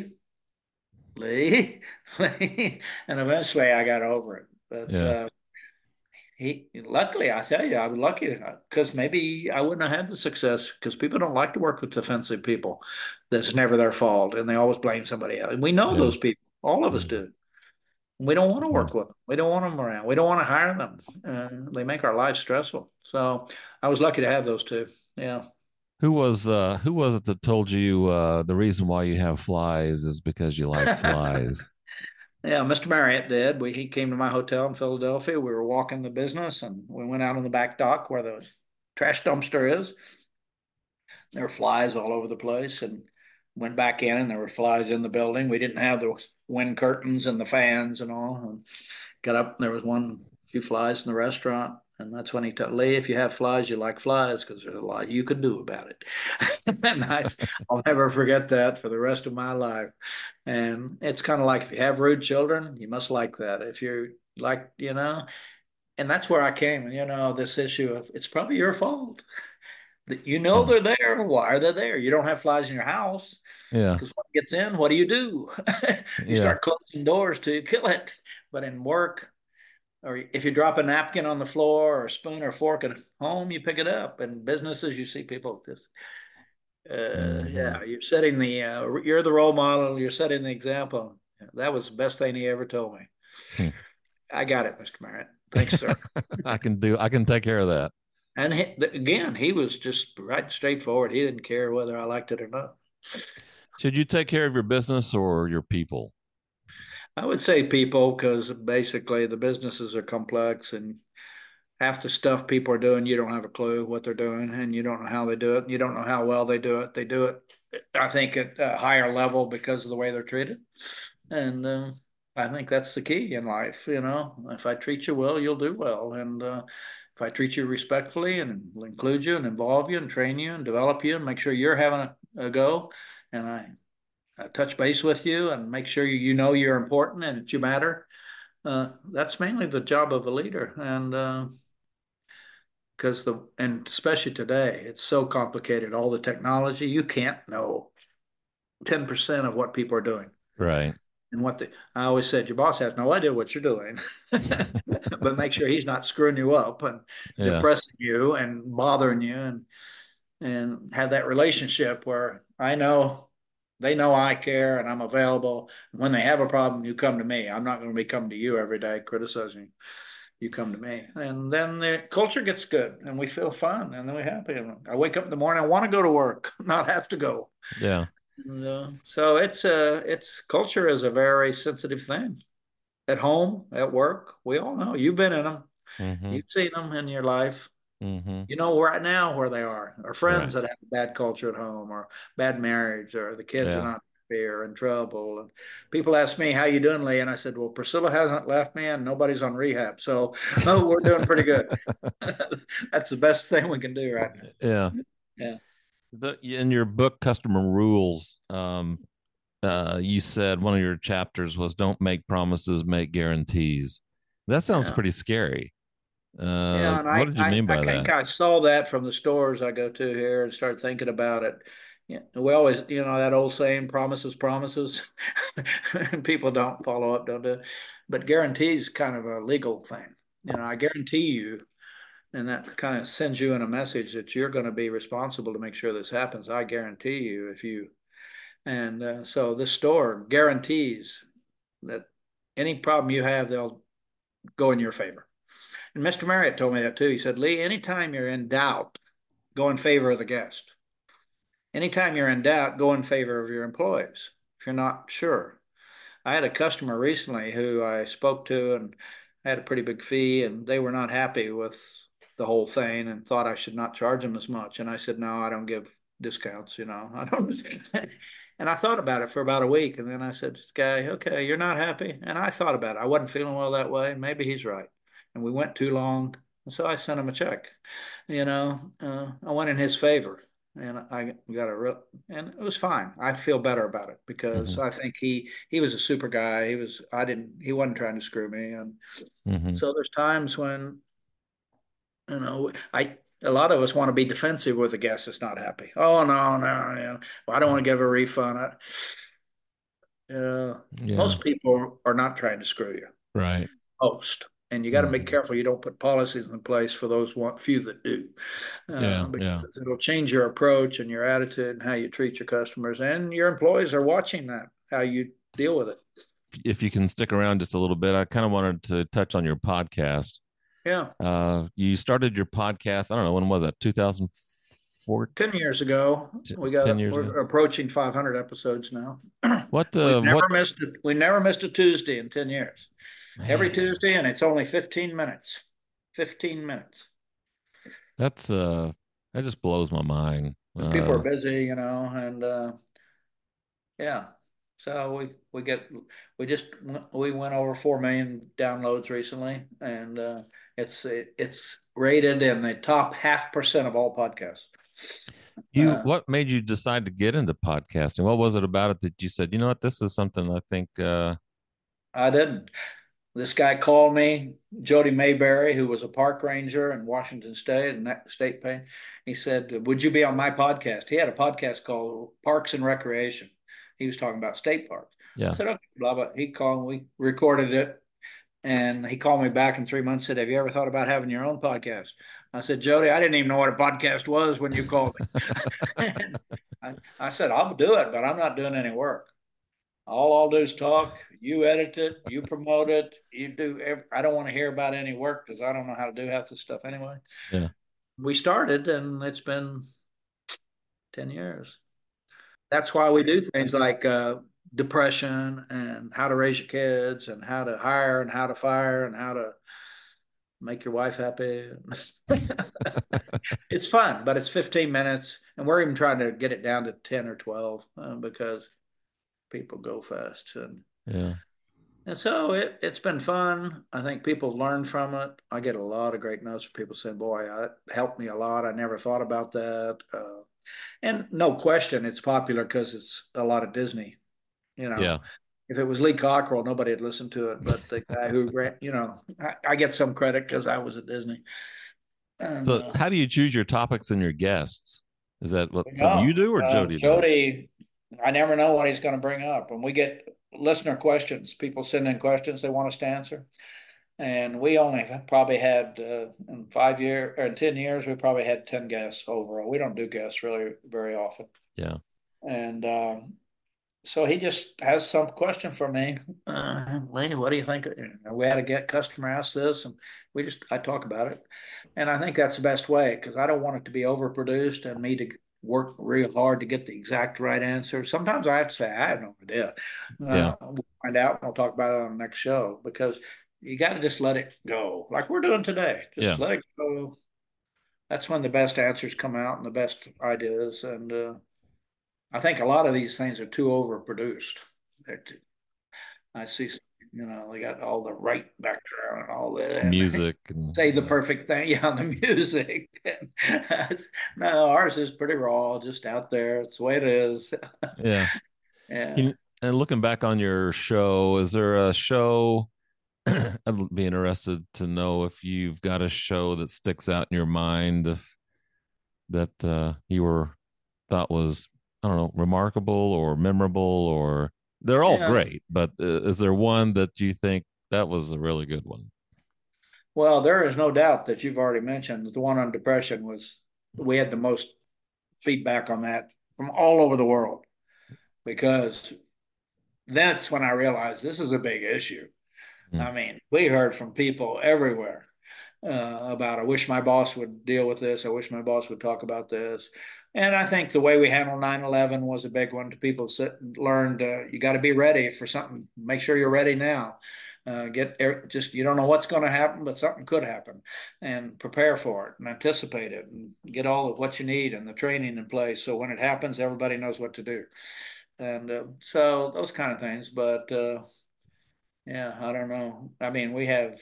Lee, Lee. And eventually I got over it. But Yeah. luckily, I tell you, I was lucky because maybe I wouldn't have had the success, because people don't like to work with defensive people. That's never their fault, and they always blame somebody else. And we know Yeah. those people. All of us do. We don't want to Yeah. work with them. We don't want them around. We don't want to hire them. They make our lives stressful. So I was lucky to have those two. Yeah. Who was it that told you the reason why you have flies is because you like flies? Yeah, Mr. Marriott did. He came to my hotel in Philadelphia. We were walking the business, and we went out on the back dock where the trash dumpster is. There were flies all over the place, and went back in, and there were flies in the building. We didn't have the wind curtains and the fans and all. And got up, and there was few flies in the restaurant. And that's when he told Lee, if you have flies, you like flies, because there's a lot you can do about it. And I'll never forget that for the rest of my life. And it's kind of like, if you have rude children, you must like that. If you're like, and that's where I came, this issue of, it's probably your fault. Yeah. They're there. Why are they there? You don't have flies in your house, Yeah. because when it gets in, what do? You Yeah. start closing doors to kill it. But in work, or if you drop a napkin on the floor, or a spoon or fork at home, you pick it up. In businesses, you see people just, Hmm. yeah, you're the role model. You're setting the example. That was the best thing he ever told me. I got it, Mr. Merritt. Thanks, sir. I can take care of that. And again, he was just right straightforward. He didn't care whether I liked it or not. Should you take care of your business or your people? I would say people, because basically the businesses are complex, and half the stuff people are doing, you don't have a clue what they're doing, and you don't know how they do it. You don't know how well they do it. They do it, I think, at a higher level because of the way they're treated. And I think that's the key in life. If I treat you well, you'll do well. And if I treat you respectfully and include you and involve you and train you and develop you and make sure you're having a go, and I touch base with you and make sure you know you're important and that you matter. That's mainly the job of a leader. And because and especially today, it's so complicated. All the technology, you can't know 10% of what people are doing. Right. And I always said, your boss has no idea what you're doing, but make sure he's not screwing you up and Yeah. depressing you and bothering you, and have that relationship where they know I care and I'm available. When they have a problem, you come to me. I'm not going to be coming to you every day criticizing. You come to me, and then the culture gets good, and we feel fun, and then we're happy. And I wake up in the morning, I want to go to work, not have to go. Yeah. And, so it's culture is a very sensitive thing. At home, at work, we all know you've been in them, Mm-hmm. you've seen them in your life. Mm-hmm. You know right now where they are, or friends Right. that have bad culture at home, or bad marriage, or the kids are Yeah. not happy or in trouble. And people ask me, "How you doing, Lee?" And I said, "Well, Priscilla hasn't left me, and nobody's on rehab, so oh, we're doing pretty good." That's the best thing we can do right now. Yeah. Yeah. In your book, Customer Rules, you said one of your chapters was don't make promises, make guarantees. That sounds Yeah. pretty scary. Yeah, and What did you mean I by think that? I saw that from the stores I go to here and started thinking about it. Yeah, we always, that old saying, promises, promises. And people don't follow up, don't do it. But guarantees kind of a legal thing. I guarantee you, and that kind of sends you in a message that you're going to be responsible to make sure this happens. I guarantee you if you, and so this store guarantees that any problem you have, they'll go in your favor. And Mr. Marriott told me that too. He said, Lee, anytime you're in doubt, go in favor of the guest. Anytime you're in doubt, go in favor of your employees if you're not sure. I had a customer recently who I spoke to and had a pretty big fee, and they were not happy with the whole thing and thought I should not charge them as much. And I said, no, I don't give discounts, I don't. And I thought about it for about a week. And then I said, this guy, okay, you're not happy. And I thought about it. I wasn't feeling well that way. Maybe he's right. And we went too long. And so I sent him a check. I went in his favor, and I got and it was fine. I feel better about it because Mm-hmm. I think he was a super guy. He wasn't trying to screw me. And Mm-hmm. so there's times when, a lot of us want to be defensive with a guest that's not happy. Oh, no, no, well, I don't want to give a refund. Yeah. Most people are not trying to screw you. Right. Most. And you got to be Mm-hmm. careful you don't put policies in place for those few that do, Yeah. Yeah. because it'll change your approach and your attitude and how you treat your customers. And your employees are watching that, how you deal with it. If you can stick around just a little bit, I kind of wanted to touch on your podcast. Yeah. You started your podcast, I don't know, when was that? 2004, 10 years ago, 10 years ago. we're approaching 500 episodes now. What, We never missed a Tuesday in 10 years. Every man, Tuesday, and it's only 15 minutes. 15 minutes. that's, that just blows my mind. Because people are busy, and yeah. So we went over 4 million downloads recently, and it's rated in the top 0.5% of all podcasts. What made you decide to get into podcasting? What was it about it that you said, you know what, this is something I think, I didn't. This guy called me, Jody Mayberry, who was a park ranger in Washington State and state pay. He said, "Would you be on my podcast?" He had a podcast called Parks and Recreation. He was talking about state parks. I yeah. said, "Okay, blah blah." He called, we recorded it, and he called me back in 3 months. Said, "Have you ever thought about having your own podcast?" I said, "Jody, I didn't even know what a podcast was when you called me." I said, "I'll do it, but I'm not doing any work. All I'll do is talk. You edit it. You promote it. You do. I don't want to hear about any work because I don't know how to do half the stuff anyway." Yeah. We started, and it's been 10 years. That's why we do things like depression and how to raise your kids and how to hire and how to fire and how to make your wife happy. It's fun, but it's 15 minutes, and we're even trying to get it down to 10 or 12 because people go fast. And Yeah. And so it's been fun. I think people have learned from it. I get a lot of great notes from people saying, "Boy, it helped me a lot. I never thought about that." And no question, it's popular because it's a lot of Disney. You Yeah. know, if it was Lee Cockrell, nobody would listen to it. But the guy who ran, I get some credit because I was at Disney. And So how do you choose your topics and your guests? Is that what something you no, do or Jody does? Jody, I never know what he's going to bring up. When we get listener questions, people send in questions they want us to answer. And we only probably had in 5 years or in 10 years, we probably had 10 guests overall. We don't do guests really very often. Yeah. And so he just has some question for me. Lee, what do you think? We had a get customer ask this, and I talk about it. And I think that's the best way because I don't want it to be overproduced and me to work real hard to get the exact right answer. Sometimes I have to say, I have no idea. Yeah. We'll find out and we'll talk about it on the next show because you got to just let it go like we're doing today. Just Yeah. let it go. That's when the best answers come out and the best ideas. And I think a lot of these things are too overproduced. I see, they got all the right background and all that, and Music and say the perfect thing, yeah, on the music. No, ours is pretty raw, just out there. It's the way it is. yeah. Yeah. And looking back on your show, is there a show I'd be interested to know if you've got a show that sticks out in your mind if that you were thought was I don't know remarkable or memorable or they're all Yeah. great, but is there one that you think that was a really good one? Well, there is no doubt that you've already mentioned the one on depression was we had the most feedback on that from all over the world because that's when I realized this is a big issue. Mm. I mean, we heard from people everywhere about, I wish my boss would deal with this. I wish my boss would talk about this. And I think the way we handled 9/11 was a big one. People learned you got to be ready for something. Make sure you're ready now. Just you don't know what's going to happen, but something could happen, and prepare for it and anticipate it, and get all of what you need and the training in place. So when it happens, everybody knows what to do. And so those kind of things. But yeah, I don't know. I mean, we have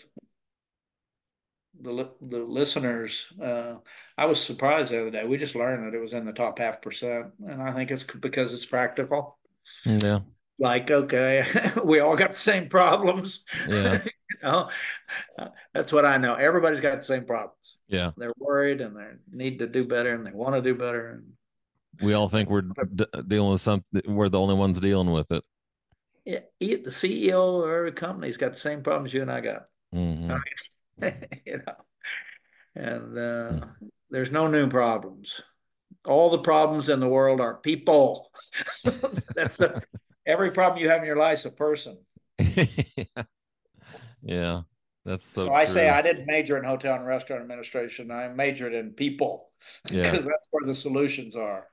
the listeners. I was surprised the other day. We just learned that it was in the top 0.5%, and I think it's because it's practical. Yeah. Like, okay, we all got the same problems. Yeah. know, that's what I know. Everybody's got the same problems. Yeah. They're worried and they need to do better and they want to do better. And We all think we're dealing with something. We're the only ones dealing with it. yeah, the CEO of every company's got the same problems you and I got. Mm-hmm. you know, and there's no new problems. All the problems in the world are people. That's every problem you have in your life is a person. Yeah, that's so So I say true. I didn't major in hotel and restaurant administration. I majored in people Yeah. because that's where the solutions are.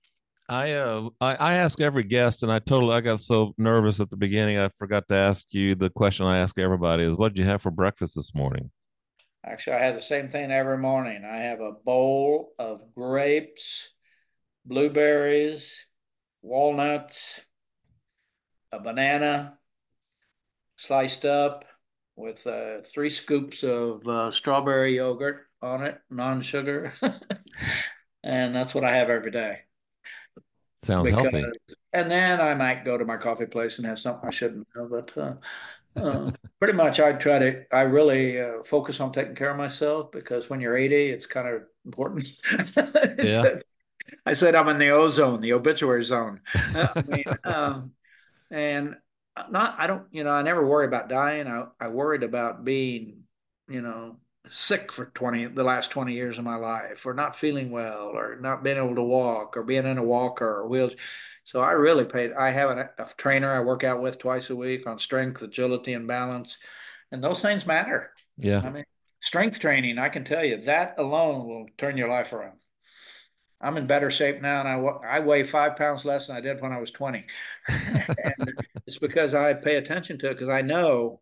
I ask every guest, and I got so nervous at the beginning I forgot to ask you the question I ask everybody is what did you have for breakfast this morning? Actually, I have the same thing every morning. I have a bowl of grapes, blueberries, walnuts, a banana sliced up with 3 scoops of strawberry yogurt on it, non-sugar. And that's what I have every day. Sounds Because, healthy. and then I might go to my coffee place and have something I shouldn't have, but pretty much I really focus on taking care of myself because when you're 80, it's kind of important. Yeah. I said I'm in the ozone, the obituary zone. I mean, and not, I don't, I never worry about dying. I worried about being, you know, sick for the last 20 years of my life, or not feeling well, or not being able to walk, or being in a walker or wheelchair. So I have a trainer I work out with twice a week on strength, agility, and balance. And those things matter. Yeah. I mean, strength training, I can tell you that alone will turn your life around. I'm in better shape now, and I weigh 5 pounds less than I did when I was 20. And it's because I pay attention to it because I know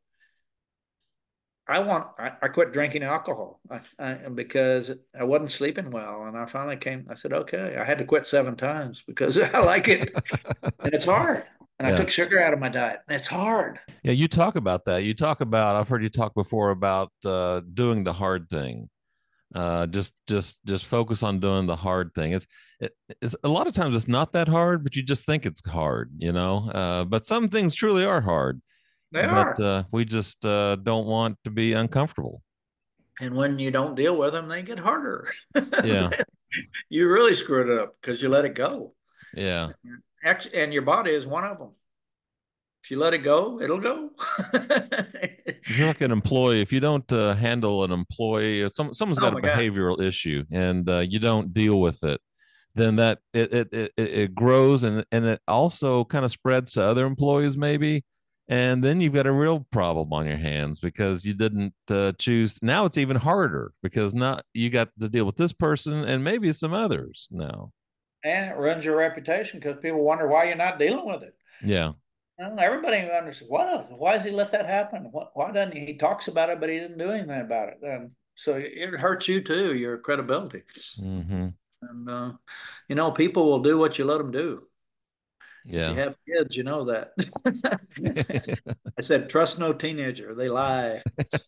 I quit drinking alcohol because I wasn't sleeping well. And I finally I said, okay, I had to quit 7 times because I like it and it's hard. And I took sugar out of my diet. It's hard. Yeah, you talk about that. I've heard you talk before about doing the hard thing. Just focus on doing the hard thing. It's a lot of times it's not that hard, but you just think it's hard, but some things truly are hard. They are. We just don't want to be uncomfortable. And when you don't deal with them, they get harder. Yeah. You really screw it up because you let it go. Yeah. And your body is one of them. If you let it go, it'll go. It's like an employee. If you don't handle an employee, someone's got a behavioral issue, and you don't deal with it, then that it grows, and it also kind of spreads to other employees maybe, and then you've got a real problem on your hands because you didn't choose. Now it's even harder because now you got to deal with this person and maybe some others now. And it ruins your reputation because people wonder why you're not dealing with it. Yeah. Well, everybody understands why does he let that happen? Why doesn't he? He talks about it, but he didn't do anything about it. So it hurts you too, your credibility. Mm-hmm. And people will do what you let them do. Yeah. If you have kids, you know that. I said, trust no teenager; they lie.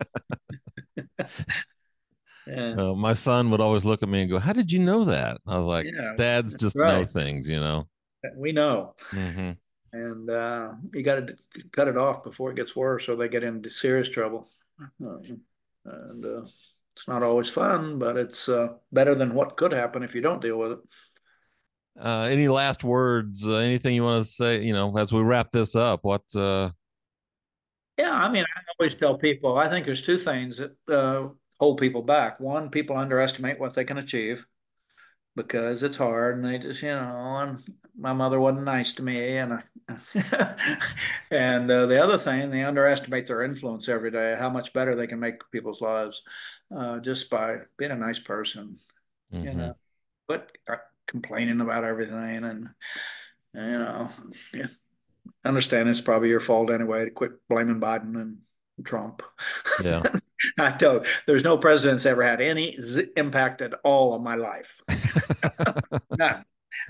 Yeah. My son would always look at me and go, "How did you know that?" I was like, "Dads just know things, We know. Mm-hmm. And you got to cut it off before it gets worse, or they get into serious trouble. And it's not always fun, but it's better than what could happen if you don't deal with it. Any last words? Anything you want to say? As we wrap this up, what? Yeah, I always tell people. I think there's two things that hold people back. One, people underestimate what they can achieve because it's hard, and they just, and my mother wasn't nice to me, and and the other thing, they underestimate their influence every day, how much better they can make people's lives just by being a nice person, Mm-hmm. but complaining about everything, and understand it's probably your fault anyway. To quit blaming Biden and Trump. Yeah. I don't. There's no president's ever had any impact at all on my life. None.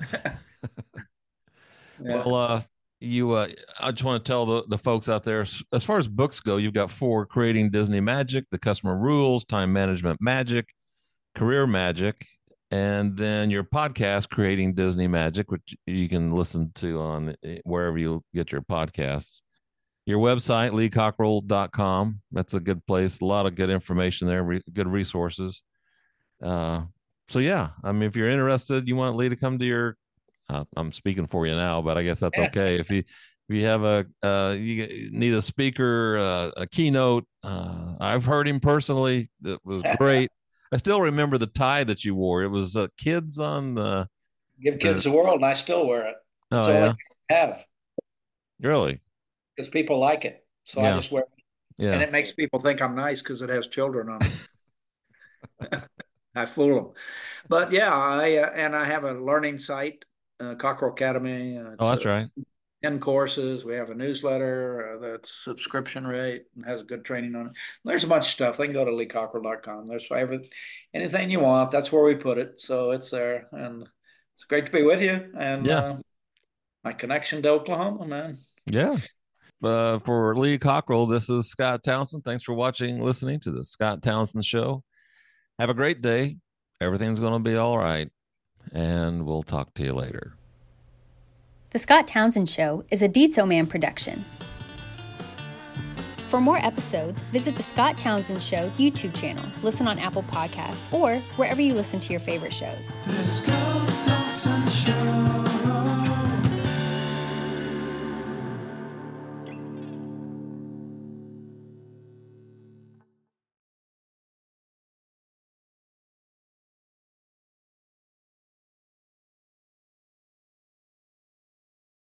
Yeah. Well, I just want to tell the folks out there, as far as books go, you've got 4: Creating Disney Magic, The Customer Rules, Time Management Magic, Career Magic, and then your podcast, Creating Disney Magic, which you can listen to on wherever you get your podcasts. Your website, leecockrell.com. That's a good place. A lot of good information there, good resources. So yeah, if you're interested, you want Lee to come to your, I'm speaking for you now, but I guess that's okay. If you have you need a speaker, a keynote, I've heard him personally. That was great. I still remember the tie that you wore. It was kids on the Give Kids the World, and I still wear it. That's all I have. Really? Because people like it. So I just wear it. Yeah. And it makes people think I'm nice because it has children on it. I fool them. But yeah, I have a learning site, Cockrell Academy. That's right. 10 courses. We have a newsletter that's subscription rate and has good training on it. There's a bunch of stuff. They can go to leecockrell.com. There's anything you want. That's where we put it. So it's there. And it's great to be with you. And my connection to Oklahoma, man. Yeah. For Lee Cockrell, this is Scott Townsend. Thanks for listening to the Scott Townsend Show. Have a great day. Everything's going to be all right. And we'll talk to you later. The Scott Townsend Show is a Dietzo Man production. For more episodes, visit the Scott Townsend Show YouTube channel, listen on Apple Podcasts, or wherever you listen to your favorite shows.